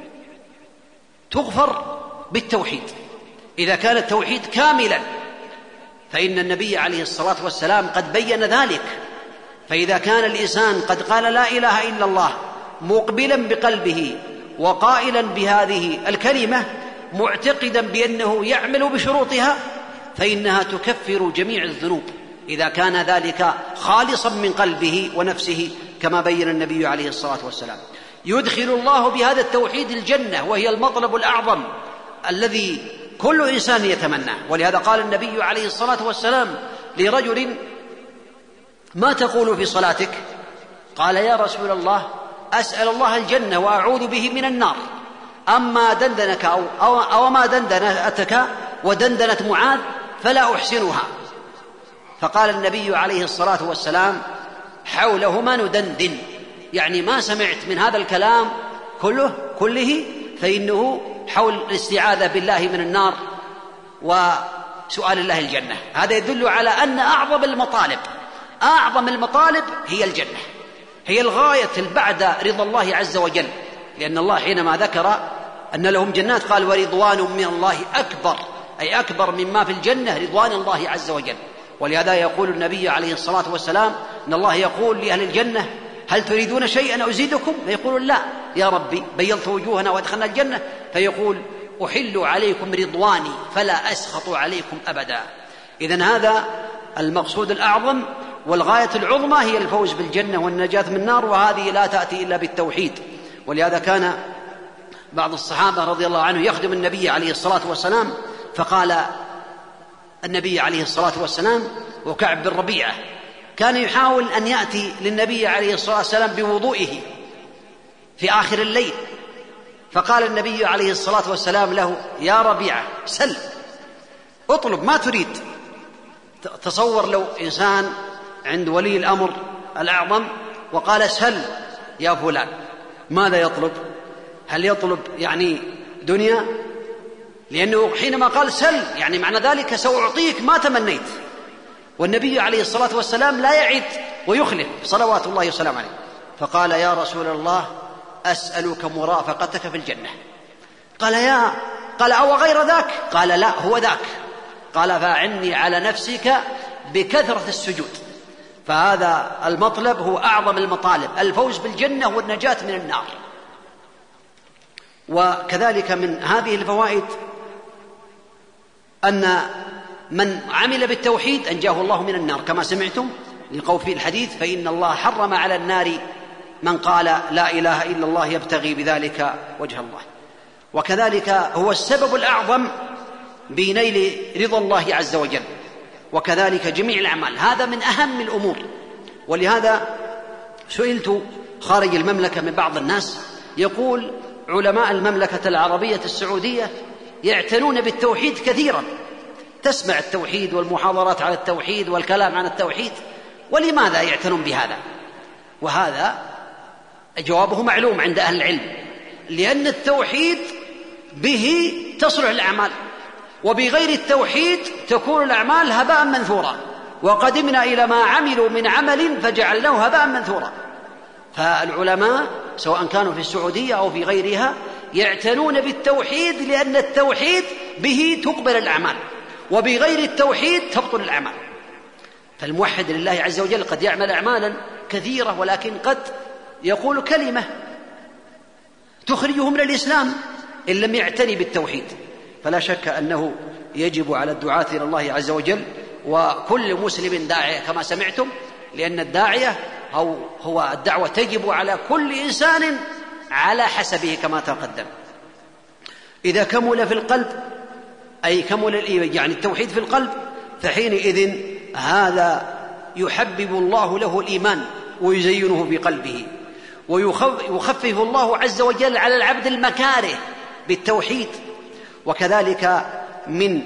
تغفر بالتوحيد إذا كان التوحيد كاملا، فإن النبي عليه الصلاة والسلام قد بين ذلك. فإذا كان الإنسان قد قال لا إله إلا الله مقبلا بقلبه وقائلا بهذه الكلمة معتقدا بأنه يعمل بشروطها، فإنها تكفر جميع الذنوب إذا كان ذلك خالصا من قلبه ونفسه كما بين النبي عليه الصلاة والسلام. يدخل الله بهذا التوحيد الجنة، وهي المطلب الأعظم الذي كل إنسان يتمناه. ولهذا قال النبي عليه الصلاة والسلام لرجل ما تقول في صلاتك؟ قال يا رسول الله أسأل الله الجنة وأعوذ به من النار، أما دندنك أو ما دندنتك ودندنت معاذ فلا أحسنها. فقال النبي عليه الصلاة والسلام حولهما ندندن، يعني ما سمعت من هذا الكلام كله فإنه حول الاستعاذة بالله من النار وسؤال الله الجنة. هذا يدل على أن أعظم المطالب هي الجنة، هي الغاية بعد رضا الله عز وجل، لأن الله حينما ذكر أن لهم جنات قال ورضوان من الله أكبر، أي أكبر مما في الجنة رضوان الله عز وجل. ولهذا يقول النبي عليه الصلاة والسلام أن الله يقول لأهل الجنة هل تريدون شيئا أزيدكم؟ فيقولون لا يا ربي بيضت وجوهنا وادخلنا الجنة، فيقول أحل عليكم رضواني فلا أسخط عليكم أبدا. إذن هذا المقصود الأعظم والغاية العظمى هي الفوز بالجنة والنجاة من النار، وهذه لا تأتي إلا بالتوحيد. ولهذا كان بعض الصحابة رضي الله عنه يخدم النبي عليه الصلاة والسلام، فقال النبي عليه الصلاة والسلام وكعب بن ربيعة كان يحاول أن يأتي للنبي عليه الصلاة والسلام بوضوئه في آخر الليل، فقال النبي عليه الصلاة والسلام له يا ربيعة سل اطلب ما تريد. تصور لو إنسان عند ولي الأمر الأعظم وقال سل يا فلان، ماذا يطلب؟ هل يطلب يعني الدنيا، لأنه حينما قال سل يعني معنى ذلك سأعطيك ما تمنيت، والنبي عليه الصلاة والسلام لا يعد ويخلف صلوات الله وسلامه عليه. فقال يا رسول الله أسألك مرافقتك في الجنة. قال أو غير ذاك؟ قال لا هو ذاك. قال فأعني على نفسك بكثرة السجود. فهذا المطلب هو أعظم المطالب، الفوز بالجنة والنجاة من النار. وكذلك من هذه الفوائد أن من عمل بالتوحيد أنجاه الله من النار، كما سمعتم لقول في الحديث فإن الله حرم على النار من قال لا إله إلا الله يبتغي بذلك وجه الله. وكذلك هو السبب الأعظم بنيل رضا الله عز وجل، وكذلك جميع الأعمال، هذا من أهم الأمور. ولهذا سئلت خارج المملكة من بعض الناس يقول علماء المملكة العربية السعودية يعتنون بالتوحيد كثيرا، تسمع التوحيد والمحاضرات على التوحيد والكلام عن التوحيد، ولماذا يعتنون بهذا؟ وهذا جوابه معلوم عند أهل العلم، لأن التوحيد به تصلح الأعمال، وبغير التوحيد تكون الأعمال هباء منثورا، وقدمنا إلى ما عملوا من عمل فجعلناه هباء منثورا. فالعلماء سواء كانوا في السعودية أو في غيرها يعتنون بالتوحيد، لأن التوحيد به تقبل الأعمال، وبغير التوحيد تبطل الأعمال. فالموحد لله عز وجل قد يعمل أعمالا كثيرة، ولكن قد يقول كلمة تخرجه من الإسلام إن لم يعتني بالتوحيد. فلا شك أنه يجب على الدعاة إلى الله عز وجل وكل مسلم داعية كما سمعتم، لأن الداعية هو الدعوة تجب على كل إنسان على حسبه كما تقدم. إذا كمل في القلب أي كمل يعني التوحيد في القلب، فحينئذ هذا يحبب الله له الإيمان ويزينه في قلبه، ويخفف الله عز وجل على العبد المكاره بالتوحيد. وكذلك من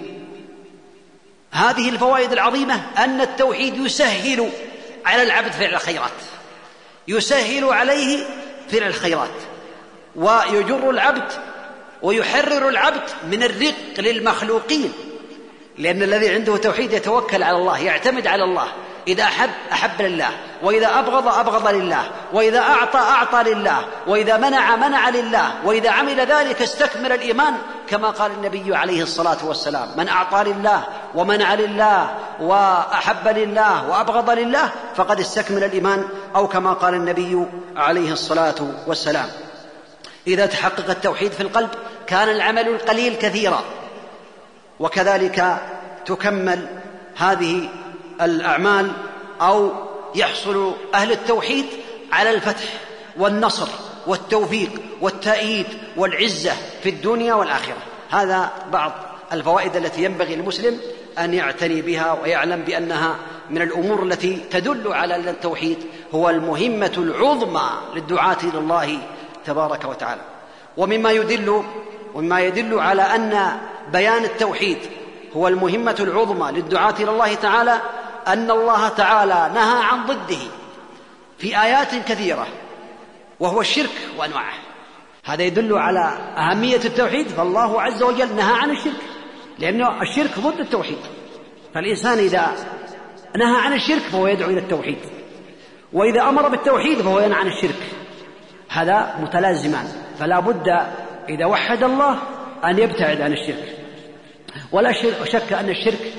هذه الفوائد العظيمة أن التوحيد يسهل على العبد فعل الخيرات، يسهل عليه فعل الخيرات، ويجر العبد ويحرر العبد من الرق للمخلوقين، لأن الذي عنده توحيد يتوكل على الله، يعتمد على الله، إذا أحب لله، وإذا أبغض لله، وإذا أعطى لله، وإذا منع لله، وإذا عمل ذلك استكمل الإيمان، كما قال النبي عليه الصلاة والسلام من أعطى لله ومنع لله وأحب لله وأبغض لله فقد استكمل الإيمان، أو كما قال النبي عليه الصلاة والسلام. إذا تحقق التوحيد في القلب كان العمل القليل كثيرا. وكذلك تكمل هذه الأعمال أو يحصل أهل التوحيد على الفتح والنصر والتوفيق والتأييد والعزة في الدنيا والآخرة. هذا بعض الفوائد التي ينبغي المسلم أن يعتني بها ويعلم بأنها من الأمور التي تدل على أن التوحيد هو المهمة العظمى للدعاة إلى الله تبارك وتعالى. ومما يدل على أن بيان التوحيد هو المهمة العظمى للدعاة إلى الله تعالى أن الله تعالى نهى عن ضده في آيات كثيرة، وهو الشرك وأنواعه. هذا يدل على أهمية التوحيد، فالله عز وجل نهى عن الشرك، لأنه الشرك ضد التوحيد. فالإنسان إذا نهى عن الشرك فهو يدعو إلى التوحيد، وإذا أمر بالتوحيد فهو ينهى عن الشرك. هذا متلازمان، فلا بد إذا وحد الله أن يبتعد عن الشرك. ولا شك أن الشرك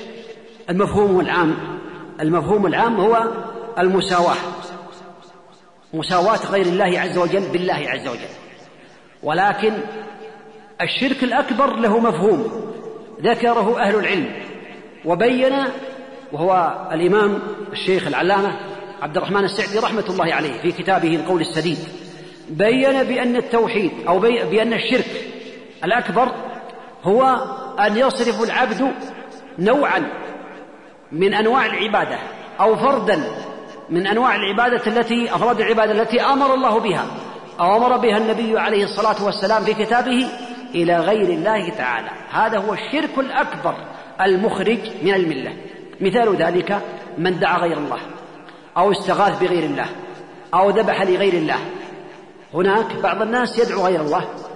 المفهوم العام هو المساواة، مساواة غير الله عز وجل بالله عز وجل. ولكن الشرك الأكبر له مفهوم ذكره أهل العلم وبين، وهو الإمام الشيخ العلامة عبد الرحمن السعدي رحمة الله عليه في كتابه القول السديد، بين بأن التوحيد أو بأن الشرك الأكبر هو أن يصرف العبد نوعا من أنواع العبادة أو فردا من أنواع العبادة أفراد العبادة التي أمر الله بها أو أمر بها النبي عليه الصلاة والسلام في كتابه إلى غير الله تعالى. هذا هو الشرك الأكبر المخرج من الملة. مثال ذلك من دعا غير الله أو استغاث بغير الله أو ذبح لغير الله. هناك بعض الناس يدعو غير الله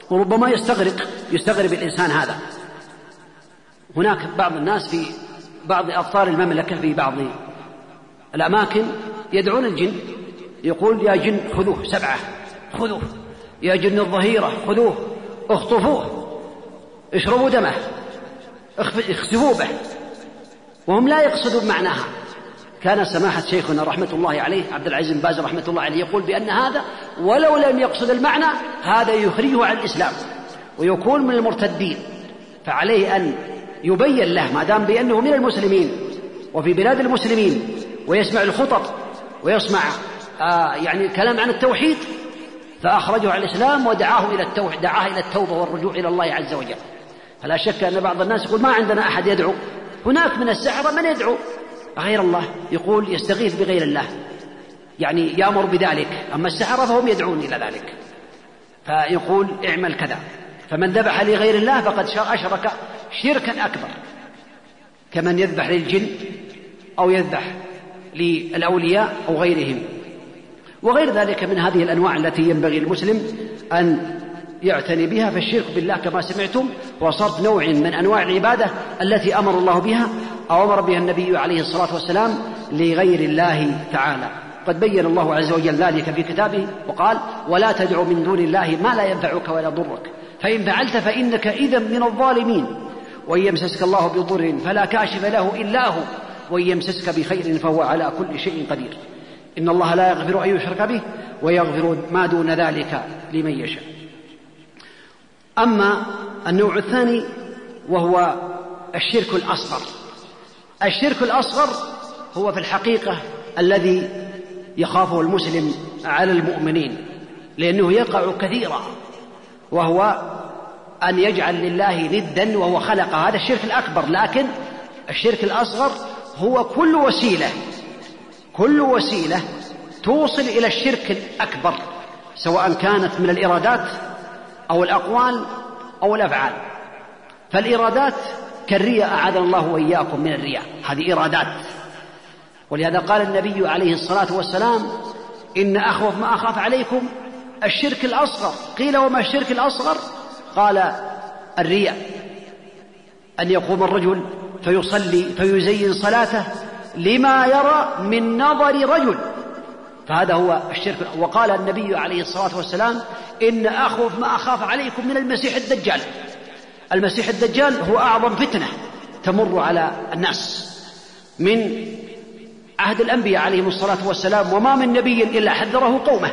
وربما يستغرب الإنسان هذا. هناك بعض الناس في بعض أقطار المملكة في بعض الأماكن يدعون الجن، يقول يا جن خذوه 7 خذوه، يا جن الظهيرة خذوه اخطفوه اشربوا دمه اخسفوا به، وهم لا يقصدون معناها. كان سماحة شيخنا رحمة الله عليه عبد العزيز بن باز رحمة الله عليه يقول بأن هذا ولو لم يقصد المعنى هذا يخرجه عن الإسلام ويكون من المرتدين، فعليه أن يبين له ما دام بأنه من المسلمين وفي بلاد المسلمين ويسمع الخطب ويسمع يعني كلام عن التوحيد، فأخرجه عن الإسلام ودعاه إلى التوبة والرجوع إلى الله عز وجل. فلا شك أن بعض الناس يقول ما عندنا أحد يدعو، هناك من السحرة من يدعو غير الله، يقول يستغيث بغير الله، يعني يأمر بذلك، أما السحرة فهم يدعون إلى ذلك، فيقول اعمل كذا. فمن ذبح لغير الله فقد أشرك شركا أكبر، كمن يذبح للجن أو يذبح للأولياء أو غيرهم وغير ذلك من هذه الأنواع التي ينبغي المسلم أن يعتني بها. فالشرك بالله كما سمعتم هو صرف نوع من أنواع العبادة التي أمر الله بها أو أمر بها النبي عليه الصلاة والسلام لغير الله تعالى. قد بين الله عز وجل ذلك في كتابه وقال ولا تدع من دون الله ما لا ينفعك ولا يضرك فإن فعلت فإنك إذا من الظالمين وإن يمسسك الله بضر فلا كاشف له إلا هو وإن يمسسك بخير فهو على كل شيء قدير. إن الله لا يغفر أن يشرك به ويغفر ما دون ذلك لمن يشاء. أما النوع الثاني وهو الشرك الأصغر. الشرك الأصغر هو في الحقيقة الذي يخافه المسلم على المؤمنين لأنه يقع كثيرا، وهو أن يجعل لله ندا وهو خلق، هذا الشرك الأكبر. لكن الشرك الأصغر هو كل وسيلة توصل إلى الشرك الأكبر، سواء كانت من الإرادات أو الأقوال أو الأفعال. فالإرادات كالرياء أعاذنا الله وإياكم من الرياء، هذه إرادات. ولهذا قال النبي عليه الصلاة والسلام إن أخوف ما أخاف عليكم الشرك الأصغر. قيل وما الشرك الأصغر؟ قال الرياء، أن يقوم الرجل فيصلي فيزين صلاته لما يرى من نظر رجل، فهذا هو الشرك. وقال النبي عليه الصلاة والسلام إن أخوف ما أخاف عليكم من المسيح الدجال. المسيح الدجال هو أعظم فتنة تمر على الناس من عهد الأنبياء عليهم الصلاة والسلام، وما من نبي إلا حذره قومه.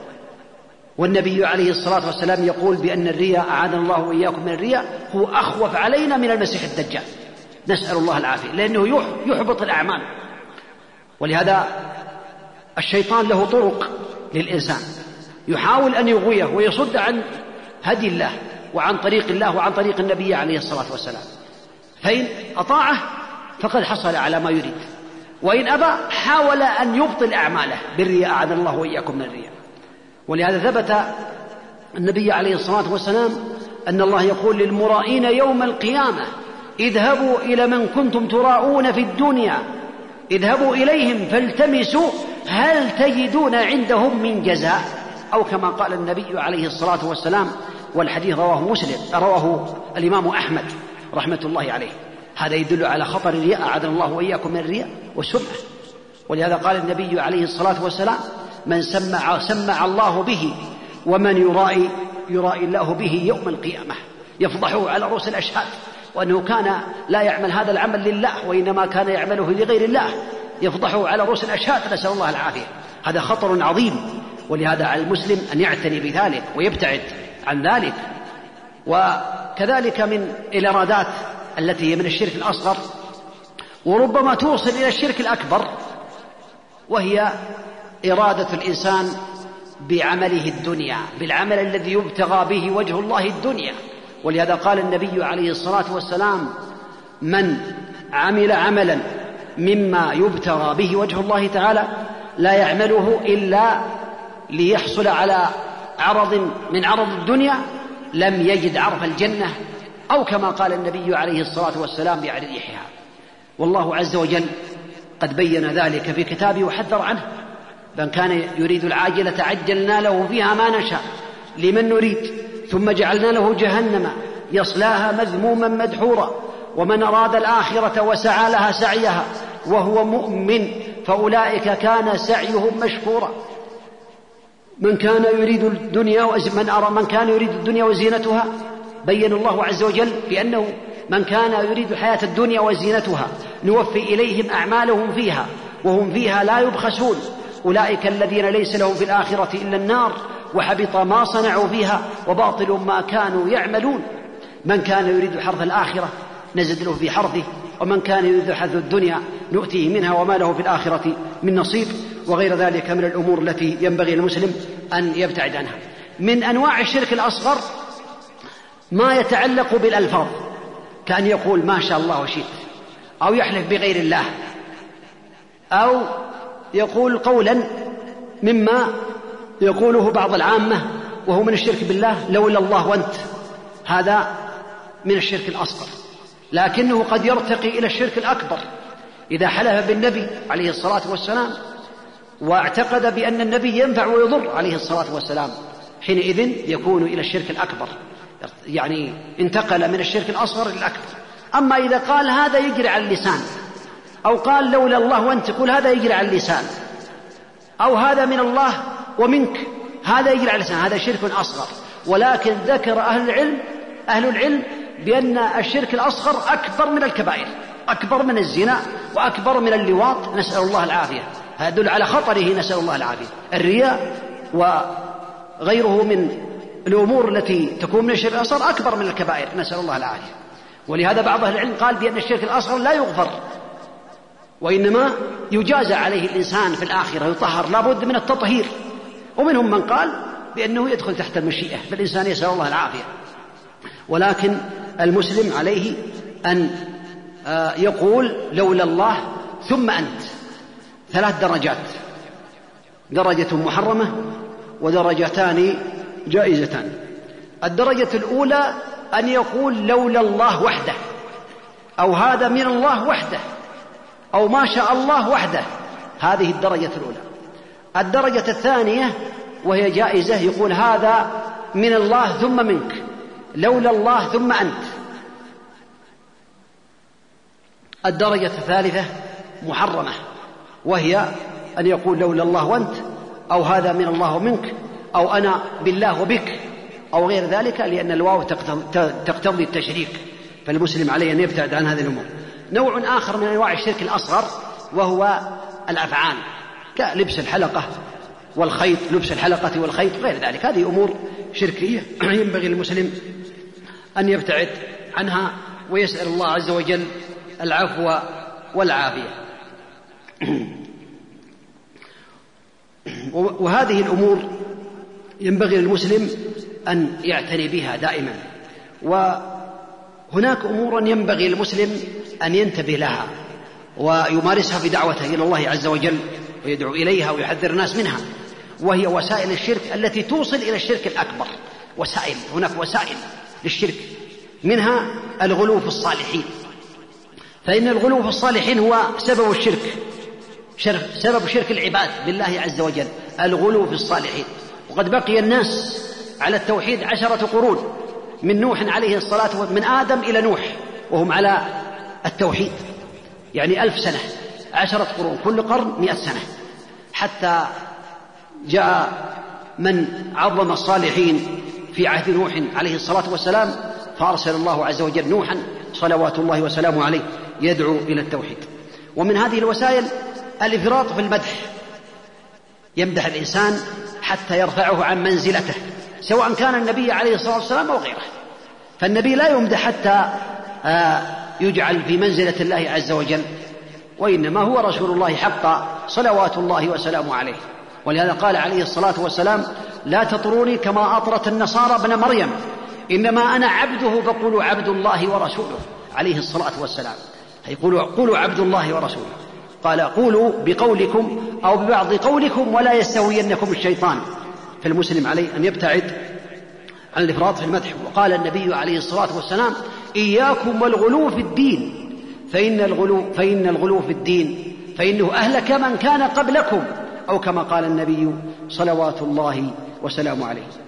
والنبي عليه الصلاة والسلام يقول بأن الرياء أعاذنا الله وإياكم من الرياء هو أخوف علينا من المسيح الدجال، نسأل الله العافية، لأنه يحبط الأعمال. ولهذا الشيطان له طرق للإنسان يحاول أن يغويه ويصد عن هدي الله وعن طريق الله وعن طريق النبي عليه الصلاة والسلام. فإن أطاعه فقد حصل على ما يريد، وإن أبى حاول أن يبطل أعماله بالرياء أعاذنا الله وإياكم من الرياء. ولهذا ثبت النبي عليه الصلاة والسلام أن الله يقول للمرائين يوم القيامة اذهبوا إلى من كنتم تراؤون في الدنيا، اذهبوا إليهم فالتمسوا هل تجدون عندهم من جزاء، أو كما قال النبي عليه الصلاة والسلام. والحديث رواه الإمام أحمد رحمة الله عليه. هذا يدل على خطر الرياء أعاذنا الله وإياكم من الرياء والسمعة. ولهذا قال النبي عليه الصلاة والسلام من سمع الله به ومن يرائي الله به يوم القيامة يفضحه على رؤوس الأشهاد، وأنه كان لا يعمل هذا العمل لله وإنما كان يعمله لغير الله، يفضحه على رؤوس الأشهاد، نسأل الله العافية. هذا خطر عظيم، ولهذا على المسلم أن يعتني بذلك ويبتعد عن ذلك. وكذلك من الإرادات التي هي من الشرك الأصغر وربما توصل إلى الشرك الأكبر، وهي إرادة الإنسان بعمله الدنيا، بالعمل الذي يبتغى به وجه الله الدنيا. ولهذا قال النبي عليه الصلاة والسلام من عمل عملا مما يبتغى به وجه الله تعالى لا يعمله إلا ليحصل على عرض من عرض الدنيا لم يجد عرف الجنة، أو كما قال النبي عليه الصلاة والسلام بأريحها. والله عز وجل قد بين ذلك في كتابه وحذر عنه. من كان يريد العاجلة عجلنا له فيها ما نشاء لمن نريد ثم جعلنا له جهنم يصلاها مذموما مدحورا ومن أراد الآخرة وسعى لها سعيها وهو مؤمن فأولئك كان سعيهم مشكورا. من كان يريد الدنيا وزينتها بين الله عز وجل بأنه من كان يريد الحياة الدنيا وزينتها نوفي إليهم أعمالهم فيها وهم فيها لا يبخسون أولئك الذين ليس لهم في الآخرة إلا النار وحبط ما صنعوا فيها وباطل ما كانوا يعملون. من كان يريد حرث الآخرة نزد له في حرثه ومن كان يريد حرث الدنيا نؤتيه منها وما له في الآخرة من نصيب، وغير ذلك من الأمور التي ينبغي المسلم أن يبتعد عنها. من أنواع الشرك الأصغر ما يتعلق بالألفاظ، كأن يقول ما شاء الله وشئت، أو يحلف بغير الله، أو يقول قولا مما يقوله بعض العامة وهو من الشرك بالله لولا الله وأنت، هذا من الشرك الأصغر، لكنه قد يرتقي إلى الشرك الأكبر إذا حلف بالنبي عليه الصلاة والسلام واعتقد بأن النبي ينفع ويضر عليه الصلاة والسلام، حينئذ يكون إلى الشرك الأكبر، يعني انتقل من الشرك الأصغر إلى الأكبر. أما إذا قال هذا يجري على اللسان، أو قال لولا الله وأنت، يقول هذا يجري على اللسان، أو هذا من الله ومنك، هذا يجري على اللسان، هذا شرك أصغر. ولكن ذكر أهل العلم بأن الشرك الأصغر أكبر من الكبائر، أكبر من الزنا وأكبر من اللواط، نسأل الله العافية، هذا يدل على خطره، نسأل الله العافية. الرياء وغيره من الأمور التي تكون من الشرك الأصغر أكبر من الكبائر، نسأل الله العافية. ولهذا بعض أهل العلم قال بأن الشرك الأصغر لا يغفر، وإنما يجازى عليه الإنسان في الآخرة، يطهر، لا بد من التطهير. ومنهم من قال بأنه يدخل تحت المشيئة، فالإنسان يسأل الله العافية. ولكن المسلم عليه أن يقول لولا الله ثم أنت، 3 درجات، درجة محرمة ودرجتان جائزتان. الدرجة الأولى أن يقول لولا الله وحده، أو هذا من الله وحده، أو ما شاء الله وحده، هذه الدرجة الأولى. الدرجة الثانية وهي جائزة، يقول هذا من الله ثم منك، لولا الله ثم أنت. الدرجة الثالثة محرمة، وهي أن يقول لولا الله وأنت، أو هذا من الله ومنك، أو أنا بالله وبك، أو غير ذلك، لأن الواو تقتضي التشريك، فالمسلم عليه أن يبتعد عن هذه الأمور. نوع آخر من أنواع الشرك الأصغر وهو الأفعال، كلبس الحلقة والخيط، لبس الحلقة والخيط غير ذلك، هذه أمور شركية ينبغي للمسلم أن يبتعد عنها ويسأل الله عز وجل العفو والعافية. وهذه الأمور ينبغي للمسلم أن يعتني بها دائما. وهناك أمور ينبغي للمسلم أن ينتبه لها ويمارسها في دعوته إلى الله عز وجل ويدعو إليها ويحذر الناس منها، وهي وسائل الشرك التي توصل إلى الشرك الأكبر. وسائل، هناك وسائل للشرك، منها الغلو في الصالحين، فإن الغلو في الصالحين هو سبب الشرك، سبب شرك العباد بالله عز وجل، الغلو في الصالحين. وقد بقي الناس على التوحيد 10 قرون، من نوح عليه الصلاة والسلام، من آدم إلى نوح، وهم على التوحيد، يعني 1000 سنة، 10 قرون، كل قرن 100 سنة، حتى جاء من عظم الصالحين في عهد نوح عليه الصلاة والسلام، فأرسل الله عز وجل نوحا صلوات الله وسلامه عليه يدعو إلى التوحيد. ومن هذه الوسائل الإفراط في المدح، يمدح الإنسان حتى يرفعه عن منزلته، سواء كان النبي عليه الصلاة والسلام أو غيره، فالنبي لا يمدح حتى يجعل في منزلة الله عز وجل، وإنما هو رسول الله حقا صلوات الله وسلامه عليه. ولهذا قال عليه الصلاة والسلام لا تطروني كما أطرت النصارى ابن مريم، إنما أنا عبده فقولوا عبد الله ورسوله، عليه الصلاة والسلام، قولوا عبد الله ورسوله. قال قولوا بقولكم أو ببعض قولكم ولا يستوينكم الشيطان. فالمسلم عليه أن يبتعد عن الإفراط في المدح. وقال النبي عليه الصلاة والسلام إياكم والغلو في الدين فإن الغلو في الدين فإنه أهلك من كان قبلكم، أو كما قال النبي صلوات الله وسلامه عليه.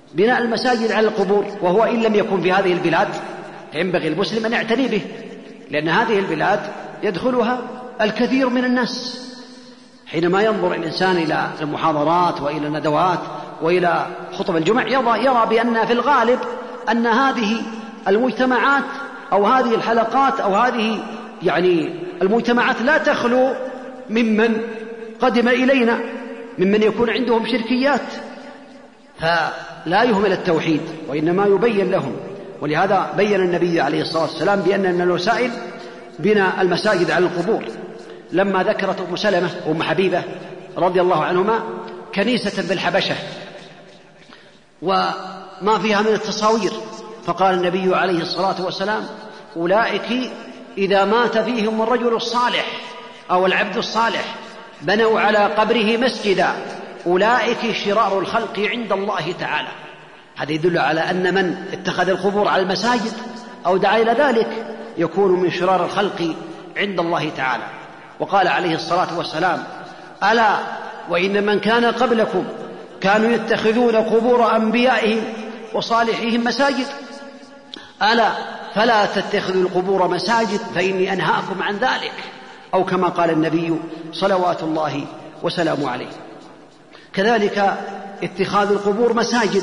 بناء المساجد على القبور، وهو إن لم يكن في هذه البلاد ينبغي المسلم أن يعتني به، لأن هذه البلاد يدخلها الكثير من الناس. حينما ينظر الإنسان إلى المحاضرات وإلى الندوات وإلى خطب الجمع يرى بأن في الغالب أن هذه المجتمعات أو هذه الحلقات أو هذه المجتمعات لا تخلو ممن قدم إلينا، ممن يكون عندهم شركيات، فلا يهمل التوحيد وإنما يبين لهم. ولهذا بين النبي عليه الصلاة والسلام بأن من الوسائل بناء المساجد على القبور، لما ذكرت أم سلمة وأم حبيبة رضي الله عنهما كنيسة بالحبشة وما فيها من التصاوير، فقال النبي عليه الصلاة والسلام: أولئك إذا مات فيهم الرجل الصالح أو العبد الصالح بنوا على قبره مسجدا، أولئك شرار الخلق عند الله تعالى. هذا يدل على أن من اتخذ القبور على المساجد أو دعا إلى ذلك يكون من شرار الخلق عند الله تعالى. وقال عليه الصلاة والسلام: ألا وإن من كان قبلكم كانوا يتخذون قبور أنبيائهم وصالحيهم مساجد، ألا فلا تتخذوا القبور مساجد فإني أنهاكم عن ذلك، أو كما قال النبي صلوات الله وسلامه عليه. كذلك اتخاذ القبور مساجد،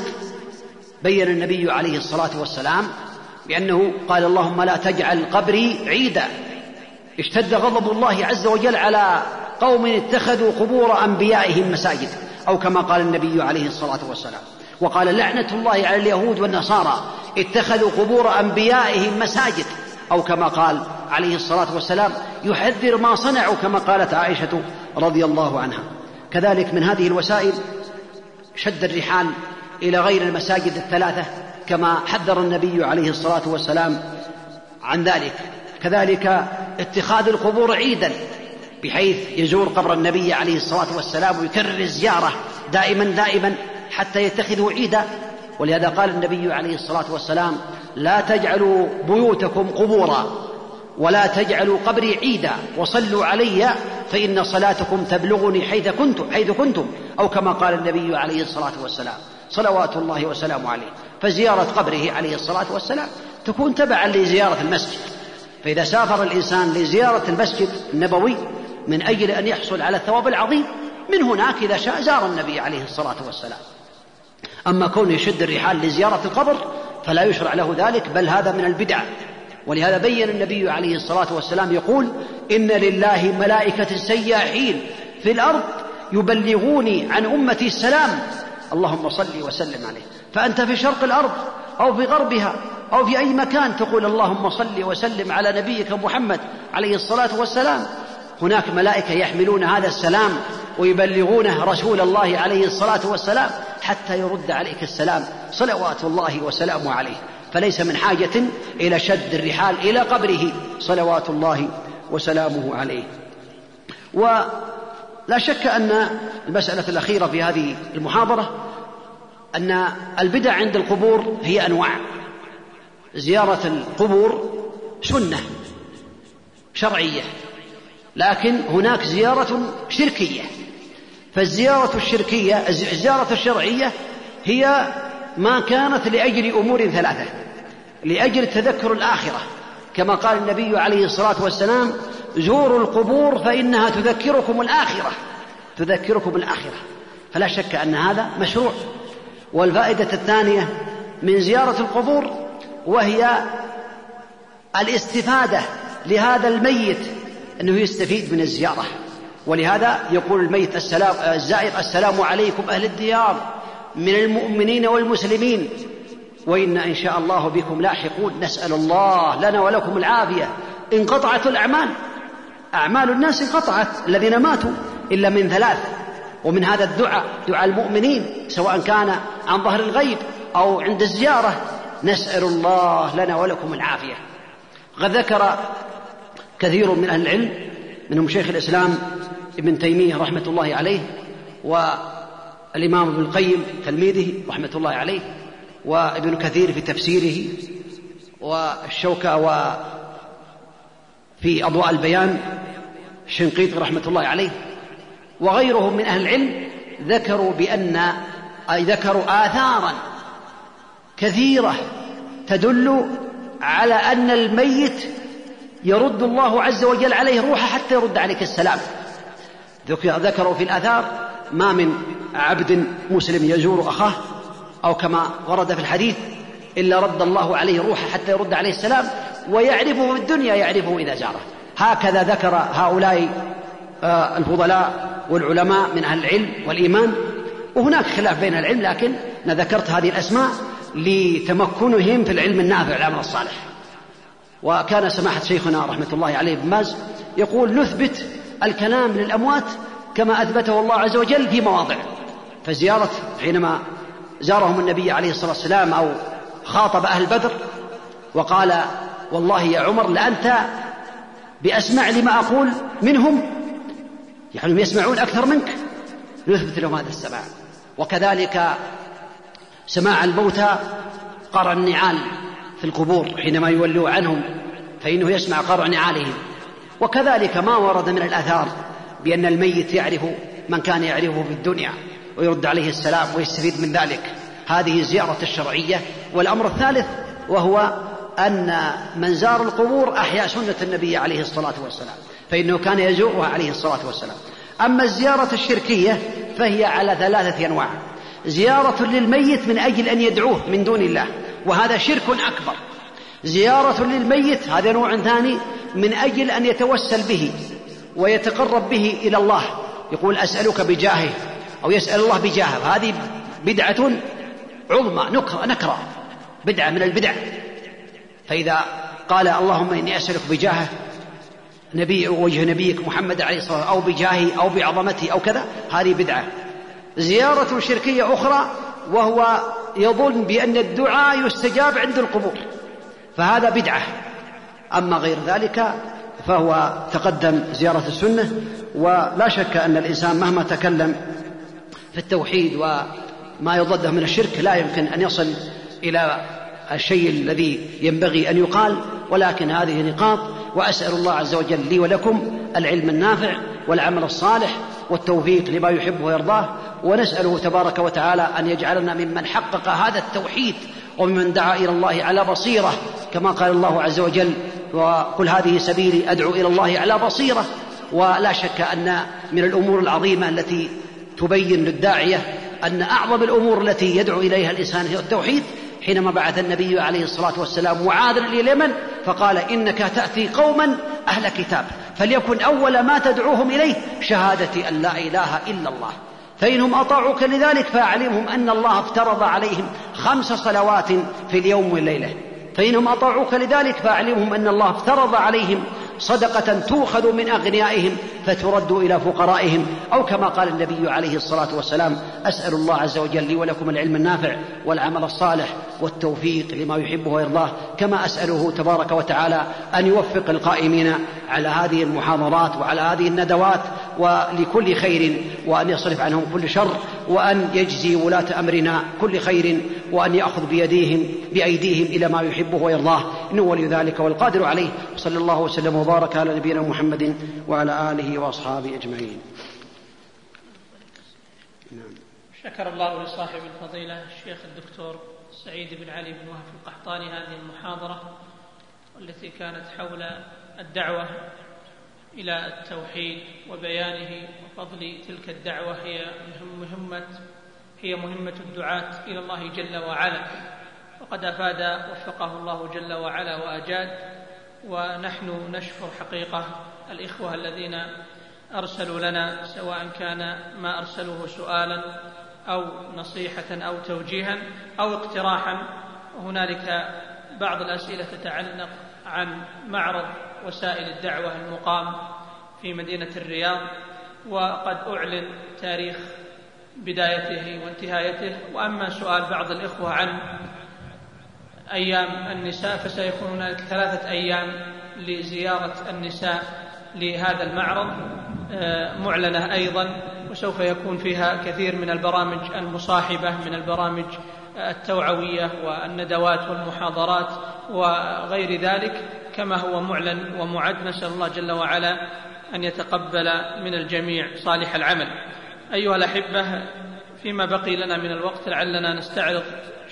بين النبي عليه الصلاة والسلام بأنه قال: اللهم لا تجعل قبري عيدا. اشتد غضب الله عز وجل على قوم اتخذوا قبور أنبيائهم مساجد، أو كما قال النبي عليه الصلاة والسلام. وقال: لعنة الله على اليهود والنصارى اتخذوا قبور أنبيائهم مساجد، أو كما قال عليه الصلاة والسلام يحذر ما صنعوا، كما قالت عائشة رضي الله عنها. كذلك من هذه الوسائل شد الرحال إلى غير المساجد الثلاثة، كما حذر النبي عليه الصلاة والسلام عن ذلك. كذلك اتخاذ القبور عيدا، بحيث يزور قبر النبي عليه الصلاة والسلام ويكرر الزيارة دائما حتى يتخذوا عيدا. ولهذا قال النبي عليه الصلاة والسلام: لا تجعلوا بيوتكم قبورا ولا تجعلوا قبري عيدا وصلوا علي فإن صلاتكم تبلغني حيث كنتم، أو كما قال النبي عليه الصلاة والسلام صلوات الله وسلامه عليه. فزيارة قبره عليه الصلاة والسلام تكون تبعا لزيارة المسجد، فإذا سافر الإنسان لزيارة المسجد النبوي من أجل أن يحصل على الثواب العظيم، من هناك إذا شاء زار النبي عليه الصلاة والسلام. أما كونه يشد الرحال لزيارة القبر فلا يشرع له ذلك، بل هذا من البدع. ولهذا بين النبي عليه الصلاة والسلام يقول: إن لله ملائكة سياحين في الأرض يبلغوني عن أمتي السلام، اللهم صل وسلم عليه. فأنت في شرق الأرض أو في غربها أو في أي مكان تقول اللهم صل وسلم على نبيك محمد عليه الصلاة والسلام، هناك ملائكة يحملون هذا السلام ويبلغونه رسول الله عليه الصلاة والسلام حتى يرد عليك السلام صلوات الله وسلامه عليه. فليس من حاجة إلى شد الرحال إلى قبره صلوات الله وسلامه عليه. ولا شك أن المسألة الأخيرة في هذه المحاضرة أن البدع عند القبور هي أنواع. زيارة القبور سنة شرعية، لكن هناك زيارة شركية. فالزيارة الشرعية هي ما كانت لأجل أمور ثلاثة: لأجل تذكر الآخرة، كما قال النبي عليه الصلاة والسلام: زوروا القبور فإنها تذكركم الآخرة. فلا شك أن هذا مشروع. والفائدة الثانية من زيارة القبور وهي الاستفادة لهذا الميت، أنه يستفيد من الزيارة. ولهذا يقول الميت الزائر: السلام عليكم أهل الديار من المؤمنين والمسلمين وإنا إن شاء الله بكم لاحقون، نسأل الله لنا ولكم العافية. انقطعت الأعمال، أعمال الناس انقطعت الذين ماتوا إلا من ثلاث، ومن هذا الدعاء، دعاء المؤمنين، سواء كان عن ظهر الغيب أو عند الزيارة، نسأل الله لنا ولكم العافية. قد ذكر كثير من أهل العلم، منهم شيخ الإسلام ابن تيمية رحمة الله عليه، والإمام ابن القيم تلميذه رحمة الله عليه، وابن كثير في تفسيره، والشوكة وفي أضواء البيان الشنقيطي رحمة الله عليه، وغيرهم من أهل العلم ذكروا آثارا كثيرة تدل على أن الميت يرد الله عز وجل عليه روحه حتى يرد عليك السلام. ذكروا في الآثار ما من عبد مسلم يزور أخاه أو كما ورد في الحديث إلا رد الله عليه روحه حتى يرد عليه السلام، ويعرفه في الدنيا يعرفه إذا زاره. هكذا ذكر هؤلاء الفضلاء والعلماء من أهل العلم والإيمان. وهناك خلاف بين العلم، لكن أنا ذكرت هذه الأسماء لتمكنهم في العلم النافع والعمل الصالح. وكان سماحة شيخنا رحمة الله عليه ابن باز يقول: نثبت الكلام للأموات كما أثبته الله عز وجل في مواضع. فزيارة حينما زارهم النبي عليه الصلاة والسلام أو خاطب أهل بدر وقال: والله يا عمر لأنت بأسمع لما أقول منهم، يعني يسمعون أكثر منك، نثبت لهم هذا السماع. وكذلك سماع الموتى قرع النعال في القبور حينما يولوا عنهم فإنه يسمع قرع نعالهم. وكذلك ما ورد من الآثار بأن الميت يعرف من كان يعرفه في الدنيا ويرد عليه السلام ويستفيد من ذلك، هذه الزيارة الشرعية. والأمر الثالث وهو أن من زار القبور أحيا سنة النبي عليه الصلاة والسلام، فإنه كان يزورها عليه الصلاة والسلام. أما الزيارة الشركية فهي على 3 أنواع: زيارة للميت من أجل أن يدعوه من دون الله، وهذا شرك أكبر. زيارة للميت هذا نوع ثاني من أجل أن يتوسل به ويتقرب به إلى الله، يقول: أسألك بجاهه، أو يسأل الله بجاهه. هذه بدعة عظمى نكرة، بدعة من البدع. فإذا قال: اللهم إني أسألك بجاهه نبي وجه نبيك محمد عليه الصلاة والسلام، أو بجاهه أو بعظمته أو كذا، هذه بدعة. زيارة شركية أخرى وهو يظن بأن الدعاء يستجاب عند القبور، فهذا بدعة. أما غير ذلك فهو تقدم زيارة السنة. ولا شك أن الإنسان مهما تكلم في التوحيد وما يضده من الشرك لا يمكن أن يصل إلى الشيء الذي ينبغي أن يقال، ولكن هذه نقاط. وأسأل الله عز وجل لي ولكم العلم النافع والعمل الصالح والتوفيق لما يحبه ويرضاه، ونسأله تبارك وتعالى أن يجعلنا ممن حقق هذا التوحيد وممن دعا إلى الله على بصيرة، كما قال الله عز وجل: وقل هذه سبيلي أدعو إلى الله على بصيرة. ولا شك أن من الأمور العظيمة التي تبين للداعية أن أعظم الأمور التي يدعو إليها الإنسان هي التوحيد. حينما بعث النبي عليه الصلاة والسلام معاذا إلى اليمن فقال: إنك تأتي قوما أهل كتاب، فليكن أول ما تدعوهم إليه شهادة أن لا إله إلا الله، فإنهم أطاعوك لذلك فأعلمهم أن الله افترض عليهم 5 صلوات في اليوم والليلة، فإنهم أطاعوك لذلك فأعلمهم أن الله افترض عليهم صدقة تؤخذ من أغنيائهم فترد إلى فقرائهم، أو كما قال النبي عليه الصلاة والسلام: أسأل الله عز وجل لي ولكم العلم النافع والعمل الصالح والتوفيق لما يحبه ويرضاه، كما أسأله تبارك وتعالى أن يوفق القائمين على هذه المحاضرات وعلى هذه الندوات ولكل خير، وأن يصرف عنهم كل شر، وأن يجزي ولاة أمرنا كل خير، وأن يأخذ بأيديهم إلى ما يحبه ويرضاه، إنه ولي ذلك والقادر عليه. صلى الله وسلم وبارك على نبينا محمد وعلى آله وأصحابه أجمعين. شكر الله لصاحب الفضيلة الشيخ الدكتور سعيد بن علي بن وهب القحطاني هذه المحاضرة التي كانت حول الدعوة إلى التوحيد وبيانه وفضل تلك الدعوة. هي مهمة الدعاة إلى الله جل وعلا، وقد أفاد وفقه الله جل وعلا وأجاد. ونحن نشكر حقيقة الإخوة الذين أرسلوا لنا، سواء كان ما أرسلوه سؤالا أو نصيحة أو توجيها أو اقتراحا. وهنالك بعض الأسئلة تتعلق عن معرض وسائل الدعوة المقام في مدينة الرياض، وقد أعلن تاريخ بدايته وانتهايته. وأما سؤال بعض الإخوة عن أيام النساء فسيكون هناك 3 أيام لزيارة النساء لهذا المعرض معلنة أيضا، وسوف يكون فيها كثير من البرامج المصاحبة من البرامج التوعوية والندوات والمحاضرات وغير ذلك، كما هو معلن ومعد. نسأل الله جل وعلا أن يتقبل من الجميع صالح العمل. أيها الأحبة، فيما بقي لنا من الوقت لعلنا نستعرض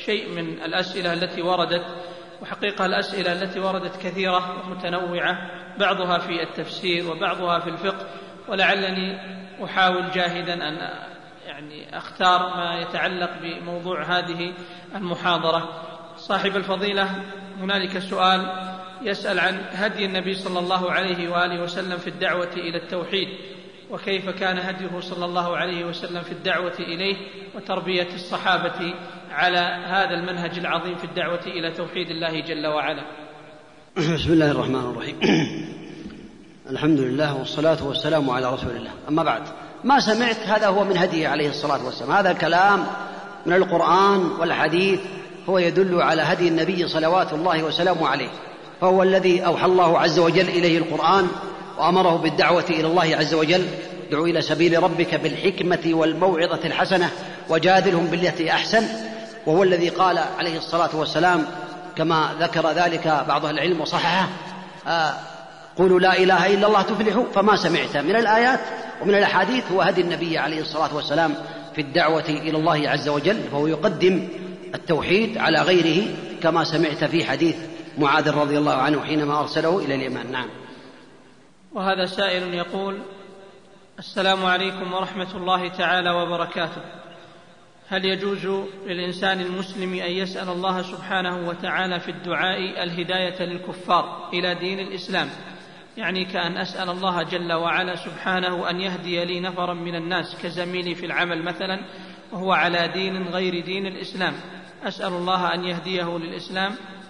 شيء من الأسئلة التي وردت، وحقيقة الأسئلة التي وردت كثيرة ومتنوعة، بعضها في التفسير وبعضها في الفقه، ولعلني أحاول جاهدا أن أختار ما يتعلق بموضوع هذه المحاضرة. صاحب الفضيلة، هنالك سؤال يسأل عن هدي النبي صلى الله عليه وآله وسلم في الدعوة إلى التوحيد، وكيف كان هديه صلى الله عليه وسلم في الدعوة إليه وتربية الصحابة على هذا المنهج العظيم في الدعوة إلى توحيد الله جل وعلا. بسم الله الرحمن الرحيم. الحمد لله والصلاة والسلام على رسول الله. أما بعد، ما سمعت هذا هو من هديه عليه الصلاة والسلام، هذا كلام من القرآن والحديث، هو يدل على هدي النبي صلوات الله وسلامه عليه، فهو الذي أوحى الله عز وجل إليه القرآن وأمره بالدعوة إلى الله عز وجل: ادع إلى سبيل ربك بالحكمة والموعظة الحسنة وجادلهم بالتي أحسن. وهو الذي قال عليه الصلاة والسلام كما ذكر ذلك بعض العلم وصححه: قولوا لا إله إلا الله تفلحوا. فما سمعت من الآيات ومن الأحاديث هو هدي النبي عليه الصلاة والسلام في الدعوة إلى الله عز وجل، فهو يقدم التوحيد على غيره، كما سمعت في حديث معاذ رضي الله عنه حينما أرسله إلى اليمن. نعم. وهذا سائل يقول: السلام عليكم ورحمة الله تعالى وبركاته، هل يجوز للإنسان المسلم أن يسأل الله سبحانه وتعالى في الدعاء الهداية للكفار إلى دين الإسلام؟ يعني كأن أسأل الله جل وعلا سبحانه أن يهدي لي نفرا من الناس كزميلي في العمل مثلا وهو على دين غير دين الإسلام، أسأل الله أن يهديه للإسلام.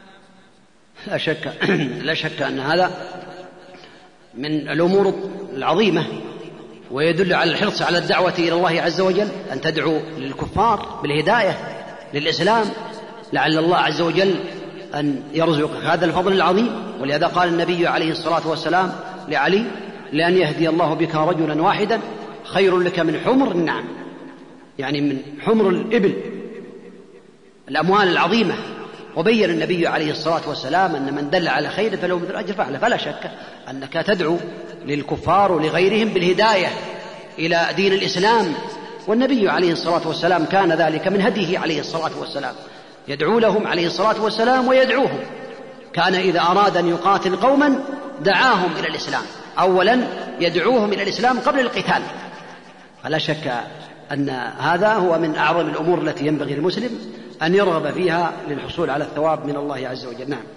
لا شك أن هذا من الأمور العظيمة، ويدل على الحرص على الدعوة إلى الله عز وجل، أن تدعو للكفار بالهداية للإسلام، لعل الله عز وجل أن يرزقك هذا الفضل العظيم. ولهذا قال النبي عليه الصلاة والسلام لعلي: لأن يهدي الله بك رجلا واحدا خير لك من حمر النعم، يعني من حمر الإبل، الأموال العظيمة. وبين النبي عليه الصلاة والسلام أن من دل على خير فله مثل أجر فعله. فلا شك أنك تدعو للكفار ولغيرهم بالهداية إلى دين الإسلام، والنبي عليه الصلاة والسلام كان ذلك من هديه عليه الصلاة والسلام، يدعو لهم عليه الصلاة والسلام ويدعوهم. كان إذا أراد أن يقاتل قوما دعاهم إلى الإسلام، أولا يدعوهم إلى الإسلام قبل القتال. فلا شك أن هذا هو من أعظم الأمور التي ينبغي المسلم أن يرغب فيها للحصول على الثواب من الله عز وجل. نعم.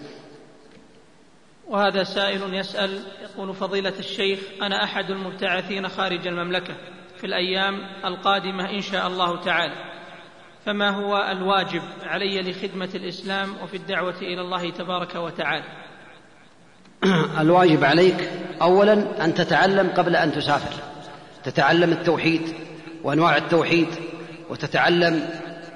وهذا سائل يسأل يقول: فضيلة الشيخ، أنا أحد المبتعثين خارج المملكة في الأيام القادمة إن شاء الله تعالى، فما هو الواجب علي لخدمة الإسلام وفي الدعوة إلى الله تبارك وتعالى؟ الواجب عليك أولا أن تتعلم قبل أن تسافر، تتعلم التوحيد وأنواع التوحيد، وتتعلم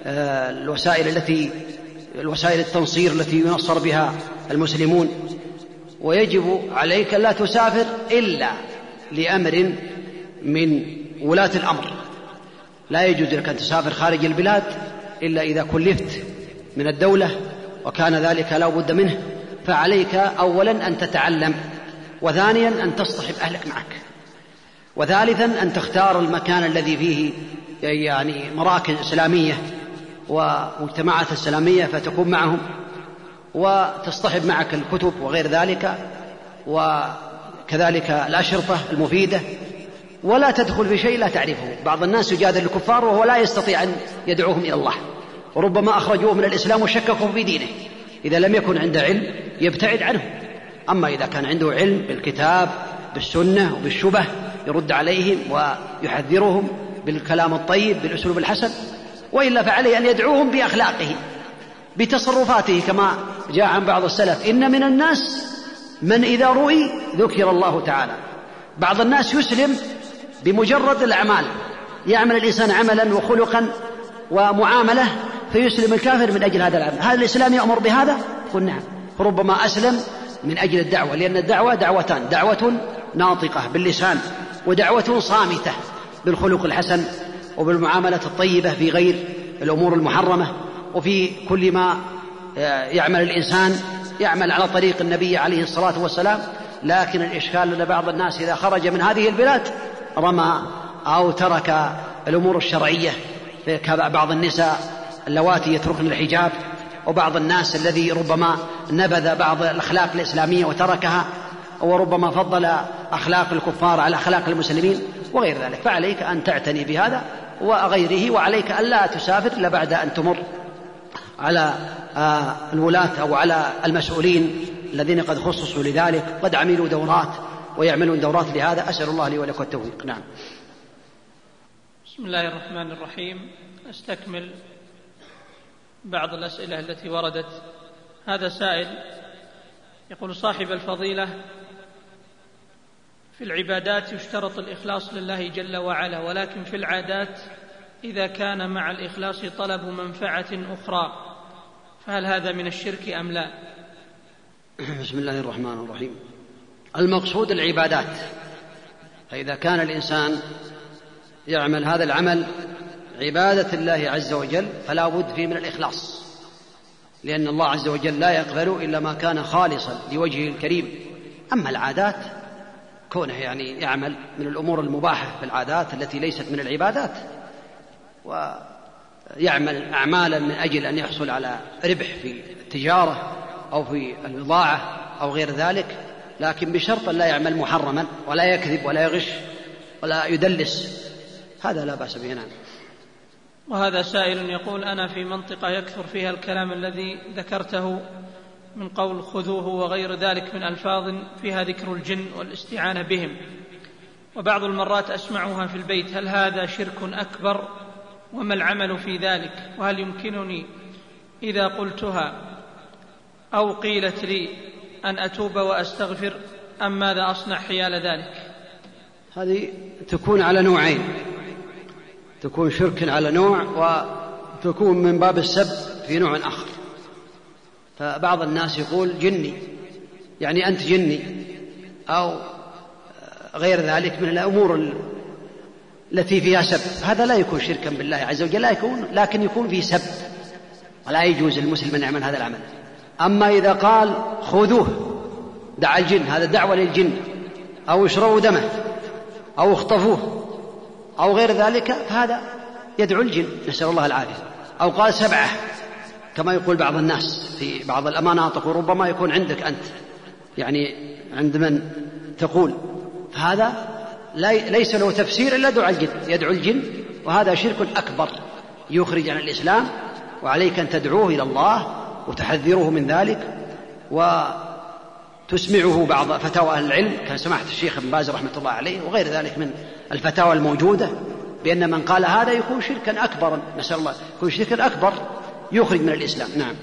الوسائل التنصير التي ينصر بها المسلمون. ويجب عليك لا تسافر إلا لأمر من ولاة الأمر، لا يجوز لك أن تسافر خارج البلاد إلا إذا كلفت من الدولة وكان ذلك لا بد منه. فعليك أولا أن تتعلم، وثانيا أن تصطحب أهلك معك، وثالثا أن تختار المكان الذي فيه يعني مراكز إسلامية ومجتمعات إسلامية فتكون معهم، وتصطحب معك الكتب وغير ذلك، وكذلك الأشرطة المفيدة، ولا تدخل في شيء لا تعرفه. بعض الناس يجادل الكفار وهو لا يستطيع أن يدعوهم إلى الله، وربما أخرجوه من الإسلام وشككوا في دينه. إذا لم يكن عنده علم يبتعد عنه، أما إذا كان عنده علم بالكتاب بالسنة وبالشبه يرد عليهم ويحذرهم بالكلام الطيب بالأسلوب الحسن، وإلا فعليه أن يدعوهم بأخلاقه بتصرفاته، كما جاء عن بعض السلف: إن من الناس من إذا رؤي ذكر الله تعالى. بعض الناس يسلم بمجرد الأعمال، يعمل الإنسان عملا وخلقا ومعاملة فيسلم الكافر من أجل هذا العمل. هذا الإسلام يأمر بهذا؟ قل نعم. فربما أسلم من أجل الدعوة، لأن الدعوة دعوتان: دعوة ناطقة باللسان، ودعوة صامتة بالخلق الحسن وبالمعاملة الطيبة في غير الأمور المحرمة. وفي كل ما يعمل الإنسان يعمل على طريق النبي عليه الصلاة والسلام. لكن الإشكال أن بعض الناس إذا خرج من هذه البلاد رمى أو ترك الأمور الشرعية، كبعض النساء اللواتي يتركن الحجاب، وبعض الناس الذي ربما نبذ بعض الأخلاق الإسلامية وتركها، وربما فضل أخلاق الكفار على أخلاق المسلمين وغير ذلك. فعليك أن تعتني بهذا وغيره، وعليك أن لا تسافر إلا بعد أن تمر على الولاة أو على المسؤولين الذين قد خصصوا لذلك، قد عملوا دورات ويعملون دورات لهذا. أسأل الله لي ولكم التوفيق. نعم. بسم الله الرحمن الرحيم. أستكمل بعض الأسئلة التي وردت. هذا سائل يقول: صاحب الفضيلة، في العبادات يشترط الإخلاص لله جل وعلا، ولكن في العادات إذا كان مع الإخلاص طلب منفعة أخرى فهل هذا من الشرك أم لا؟ بسم الله الرحمن الرحيم. المقصود العبادات، فإذا كان الإنسان يعمل هذا العمل عبادة الله عز وجل فلا بد فيه من الإخلاص، لأن الله عز وجل لا يقبل إلا ما كان خالصا لوجهه الكريم. أما العادات كونه يعني يعمل من الأمور المباحة في العادات التي ليست من العبادات، ويعمل أعمالا من أجل أن يحصل على ربح في التجارة أو في البضاعة أو غير ذلك، لكن بشرط لا يعمل محرما ولا يكذب ولا يغش ولا يدلس، هذا لا بأس به. نعم. وهذا سائل يقول: أنا في منطقة يكثر فيها الكلام الذي ذكرته من قول خذوه وغير ذلك من ألفاظ فيها ذكر الجن والاستعانة بهم، وبعض المرات أسمعها في البيت، هل هذا شرك أكبر؟ وما العمل في ذلك؟ وهل يمكنني إذا قلتها أو قيلت لي أن أتوب وأستغفر، أم ماذا أصنع حيال ذلك؟ هذه تكون على نوعين، تكون شرك على نوع، وتكون من باب السب في نوع آخر. فبعض الناس يقول جني، يعني أنت جني، أو غير ذلك من الأمور التي فيها سب، هذا لا يكون شركا بالله عز وجل، لا يكون، لكن يكون فيه سب، ولا يجوز المسلم أن يعمل هذا العمل. أما إذا قال خذوه دع الجن، هذا دعوة للجن، أو اشربوا دمه أو اخطفوه أو غير ذلك، فهذا يدعو الجن، نسأل الله العافية. أو قال سبعة كما يقول بعض الناس في بعض المناطق، وربما يكون عندك أنت يعني عند من تقول، فهذا ليس له تفسير إلا دعاء الجن، يدعو الجن، وهذا شرك أكبر يخرج عن الإسلام، وعليك أن تدعوه إلى الله وتحذره من ذلك، وتسمعه بعض فتاوى أهل العلم كسماحة الشيخ ابن باز رحمة الله عليه وغير ذلك من الفتاوى الموجودة، بأن من قال هذا يكون شركا أكبر، نسأل الله، يكون شركا أكبر يخرج من الإسلام. نعم.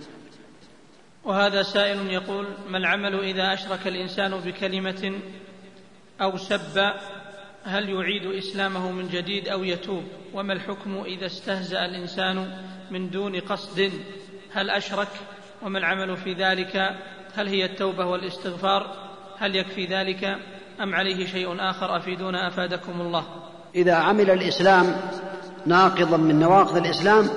وهذا سائل يقول: ما العمل إذا أشرك الإنسان بكلمة أو سب، هل يعيد إسلامه من جديد أو يتوب؟ وما الحكم إذا استهزأ الإنسان من دون قصد، هل أشرك؟ وما العمل في ذلك؟ هل هي التوبة والاستغفار؟ هل يكفي ذلك أم عليه شيء آخر؟ أفيدونا أفادكم الله. إذا عمل الإسلام ناقضا من نواقض الإسلام،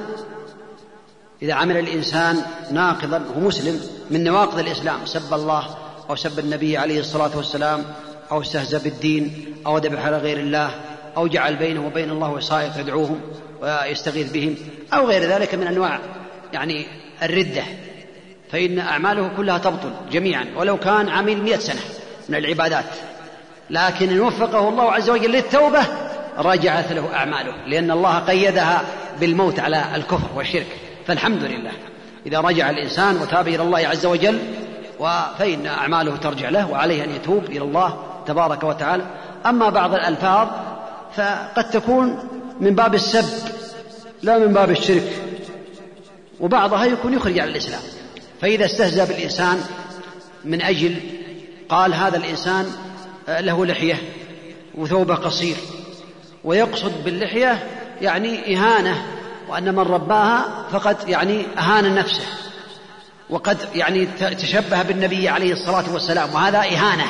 إذا عمل الإنسان ناقضا ومسلم من نواقض الإسلام، سب الله أو سب النبي عليه الصلاة والسلام، أو استهزأ بالدين، أو ذبح على غير الله، أو جعل بينه وبين الله وسائط يدعوهم ويستغيث بهم، أو غير ذلك من أنواع يعني الردة، فإن أعماله كلها تبطل جميعا، ولو كان عمل 100 سنة من العبادات، لكن إن وفقه الله عز وجل للتوبة رجعت له أعماله، لأن الله قيدها بالموت على الكفر والشرك. فالحمد لله إذا رجع الإنسان وتاب إلى الله عز وجل فإن أعماله ترجع له، وعليه أن يتوب إلى الله تبارك وتعالى. أما بعض الألفاظ فقد تكون من باب السب لا من باب الشرك، وبعضها يكون يخرج عن الإسلام. فإذا استهزأ بالإنسان من أجل قال هذا الإنسان له لحية وثوبه قصير، ويقصد باللحية يعني إهانة، وأن من رباها فقد يعني أهان نفسه، وقد يعني تشبه بالنبي عليه الصلاة والسلام، وهذا إهانة،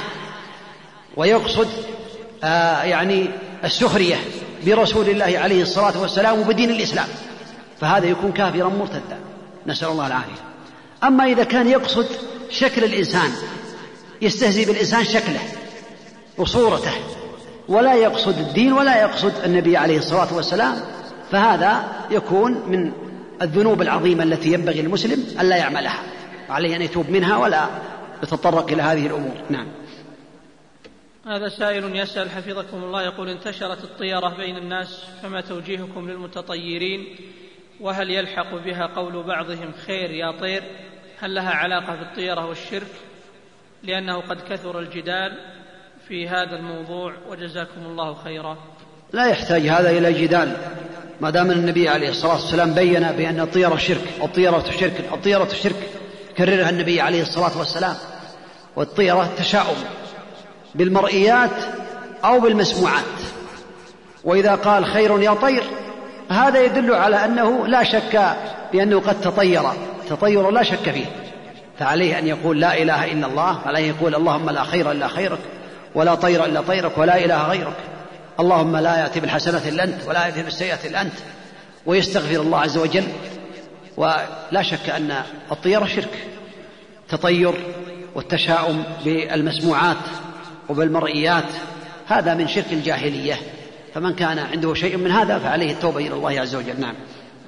ويقصد يعني السخرية برسول الله عليه الصلاة والسلام وبدين الإسلام، فهذا يكون كافرا مرتدا، نسأل الله العافية. أما إذا كان يقصد شكل الإنسان، يستهزئ بالإنسان شكله وصورته، ولا يقصد الدين ولا يقصد النبي عليه الصلاة والسلام، فهذا يكون من الذنوب العظيمة التي ينبغي المسلم ألا يعملها، عليه أن يتوب منها ولا يتطرق إلى هذه الأمور. نعم. هذا سائل يسأل حفظكم الله يقول: انتشرت الطيرة بين الناس، فما توجيهكم للمتطيرين؟ وهل يلحق بها قول بعضهم خير يا طير؟ هل لها علاقة بالطيرة والشرك؟ لأنه قد كثر الجدال في هذا الموضوع، وجزاكم الله خيرا. لا يحتاج هذا إلى جدال، ما دام النبي عليه الصلاة والسلام بين بأن الطيرة شرك، الطيرة شرك كررها النبي عليه الصلاة والسلام. والطيرة تشاؤم بالمرئيات أو بالمسموعات، وإذا قال خير يا طير هذا يدل على أنه لا شك بأنه قد تطير لا شك فيه، فعليه أن يقول لا إله إلا الله، عليه يقول اللهم لا خير إلا خيرك، ولا طير إلا طيرك، ولا إله غيرك، اللهم لا يأتي بالحسنة إلا أنت، ولا يأتي بالسيئة إلا أنت، ويستغفر الله عز وجل. ولا شك أن الطيرة شرك، تطير والتشاؤم بالمسموعات وبالمرئيات هذا من شرك الجاهلية، فمن كان عنده شيء من هذا فعليه التوبة إلى الله عز وجل. نعم.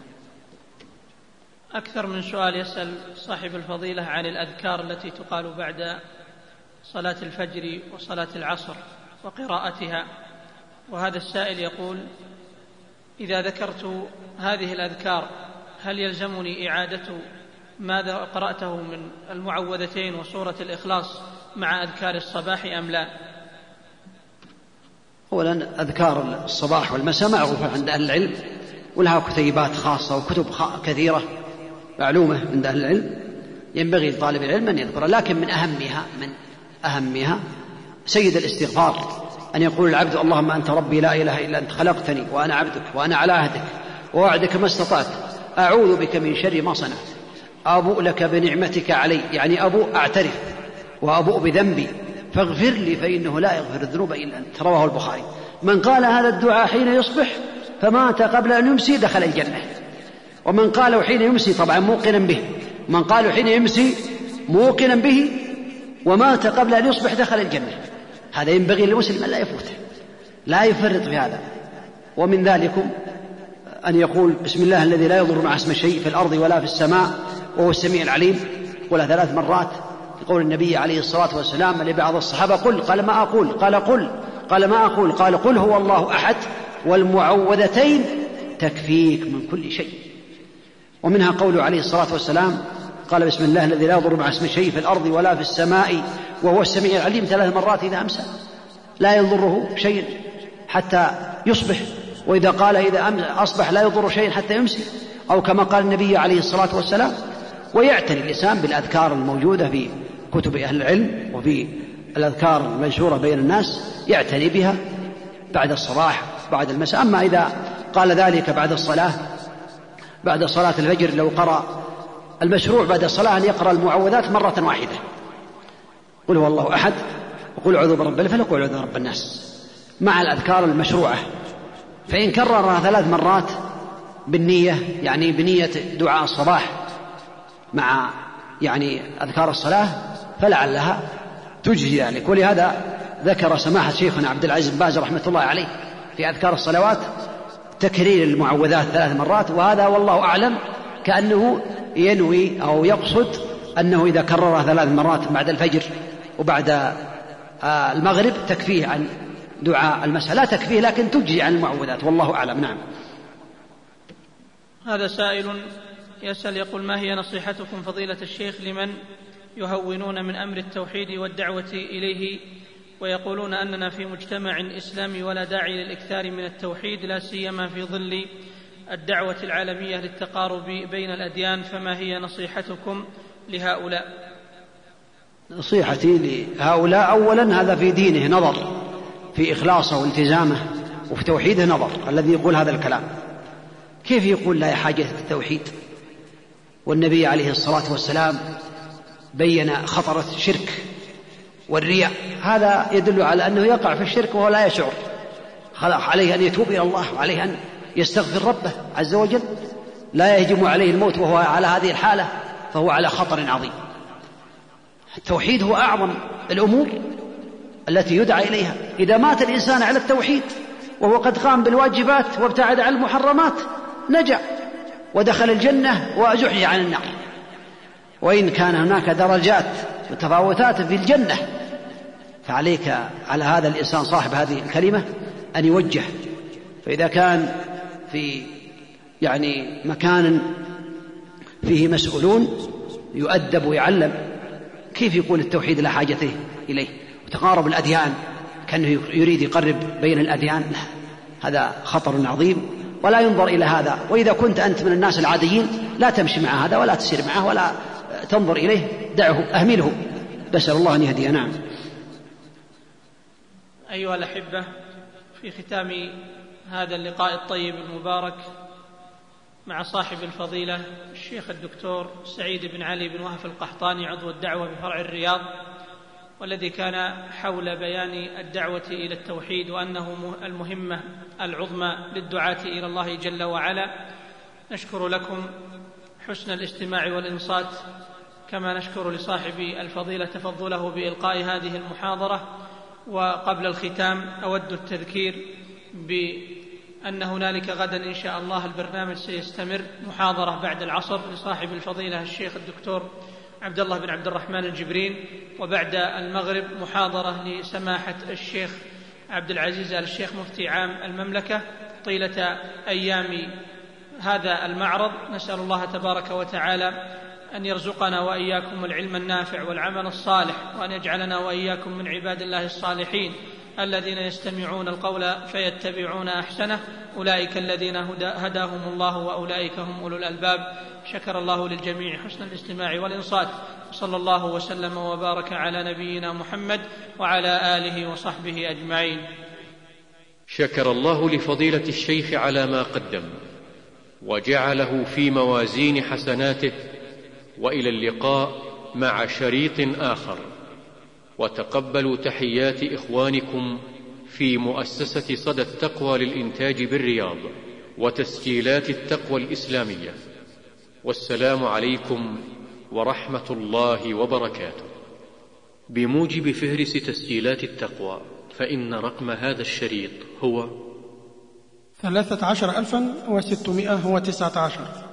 أكثر من سؤال يسأل صاحب الفضيلة عن الأذكار التي تقال بعد صلاة الفجر وصلاة العصر وقراءتها، وهذا السائل يقول: إذا ذكرت هذه الأذكار هل يلزمني إعادة ماذا قرأته من المعوذتين وسورة الإخلاص مع أذكار الصباح أم لا؟ أولا أذكار الصباح والمساء معروفة عند أهل العلم، ولها كتيبات خاصة وكتب كثيرة معلومة عند أهل العلم، ينبغي لطالب العلم أن يذكرها، لكن من أهمها سيد الاستغفار، أن يقول العبد اللهم أنت ربي لا إله إلا أنت خلقتني وأنا عبدك وأنا على عهدك ووعدك ما استطعت، أعوذ بك من شر ما صنعت، أبوء لك بنعمتك علي، يعني أبوء أعترف وأبوء بذنبي فاغفر لي فإنه لا يغفر الذنوب إلا أنت، رواه البخاري. من قال هذا الدعاء حين يصبح فمات قبل أن يمسي دخل الجنة، ومن قاله حين يمسي طبعا موقنا به، من قاله حين يمسي موقنا به ومات قبل أن يصبح دخل الجنة. هذا ينبغي للمسلم أن لا يفوته، لا يفرط في هذا. ومن ذلكم أن يقول بسم الله الذي لا يضر مع اسم شيء في الأرض ولا في السماء وهو السميع العليم، قولها 3 مرات، يقول النبي عليه الصلاة والسلام لبعض الصحابة: قل، قال ما أقول، قال قل، قال ما أقول، قال قل هو الله أحد والمعوذتين تكفيك من كل شيء. ومنها قوله عليه الصلاة والسلام قال بسم الله الذي لا يضر مع اسم شيء في الأرض ولا في السماء وهو السميع العليم 3 مرات إذا أمسى، لا يضره شيء حتى يصبح، وإذا قال إذا أصبح لا يضر شيء حتى يمسي، أو كما قال النبي عليه الصلاة والسلام. ويعتني اللسان بالأذكار الموجودة في كتب أهل العلم وفي الأذكار المنشورة بين الناس، يعتني بها بعد الصباح بعد المساء. أما إذا قال ذلك بعد صلاة الفجر، لو قرأ المشروع بعد الصلاة أن يقرأ المعوذات مرة واحدة، قل هو الله أحد وقل أعوذ برب الفلق وأعوذ برب الناس، مع الأذكار المشروعة. فإن كررها 3 مرات بالنية، يعني بنية دعاء الصباح مع يعني أذكار الصلاة، فلعلها تجزي ذلك. ولهذا ذكر سماحة شيخنا عبد العزيز بن باز رحمة الله عليه في أذكار الصلوات تكرير المعوذات 3 مرات، وهذا والله أعلم كأنه ينوي أو يقصد أنه إذا كررها 3 مرات بعد الفجر وبعد المغرب تكفيه عن دعاء المساء، لا تكفيه لكن تجزي عن المعوذات، والله أعلم. نعم. هذا سائل يسأل يقول: ما هي نصيحتكم فضيلة الشيخ لمن يهونون من أمر التوحيد والدعوة إليه، ويقولون أننا في مجتمع إسلامي ولا داعي للإكثار من التوحيد، لا سيما في ظل الدعوة العالمية للتقارب بين الأديان، فما هي نصيحتكم لهؤلاء؟ نصيحتي لهؤلاء أولا هذا في دينه نظر، في إخلاصه والتزامه، وفي توحيده نظر. الذي يقول هذا الكلام كيف يقول لا حاجة التوحيد؟ والنبي عليه الصلاة والسلام بين خطرة الشرك والرياء، هذا يدل على أنه يقع في الشرك وهو لا يشعر. عليه أن يتوب إلى الله، وعليه أن يستغفر ربه عز وجل، لا يهجم عليه الموت وهو على هذه الحالة، فهو على خطر عظيم. التوحيد هو أعظم الأمور التي يدعى إليها. إذا مات الإنسان على التوحيد وهو قد قام بالواجبات وابتعد عن المحرمات نجا، ودخل الجنة وزحزح عن النار. وإن كان هناك درجات وتفاوتات في الجنة، فعليك على هذا الإنسان صاحب هذه الكلمة أن يوجه. فإذا كان في مكان فيه مسؤولون يؤدب ويعلم كيف يقول التوحيد لا حاجته إليه، وتقارب الأديان كأنه يريد يقرب بين الأديان، لا، هذا خطر عظيم ولا ينظر إلى هذا. وإذا كنت أنت من الناس العاديين لا تمشي مع هذا ولا تسير معه ولا تنظر إليه، دعه أهمله. بسأل الله أن يهدي. نعم. أيها الأحبة، في ختام هذا اللقاء الطيب المبارك مع صاحب الفضيلة الشيخ الدكتور سعيد بن علي بن وهف القحطاني عضو الدعوة بفرع الرياض، والذي كان حول بيان الدعوة إلى التوحيد وأنه المهمة العظمى للدعاة إلى الله جل وعلا، نشكر لكم حسن الاستماع والإنصات، كما نشكر لصاحب الفضيلة تفضله بإلقاء هذه المحاضرة. وقبل الختام أود التذكير بأن هنالك غدا إن شاء الله البرنامج سيستمر، محاضرة بعد العصر لصاحب الفضيلة الشيخ الدكتور عبد الله بن عبد الرحمن الجبرين، وبعد المغرب محاضرة لسماحة الشيخ عبد العزيز آل الشيخ مفتي عام المملكة طيلة أيام هذا المعرض. نسأل الله تبارك وتعالى أن يرزقنا وإياكم العلم النافع والعمل الصالح، وأن يجعلنا وإياكم من عباد الله الصالحين الذين يستمعون القول فيتبعون أحسنه، أولئك الذين هداهم الله وأولئك هم أولو الألباب. شكر الله للجميع حسن الاستماع والإنصات، صلى الله وسلم وبارك على نبينا محمد وعلى آله وصحبه أجمعين. شكر الله لفضيلة الشيخ على ما قدم وجعله في موازين حسناته، وإلى اللقاء مع شريط آخر. وتقبلوا تحيات إخوانكم في مؤسسة صدى التقوى للإنتاج بالرياض وتسجيلات التقوى الإسلامية. والسلام عليكم ورحمة الله وبركاته. بموجب فهرس تسجيلات التقوى، فإن رقم هذا الشريط هو 13,619.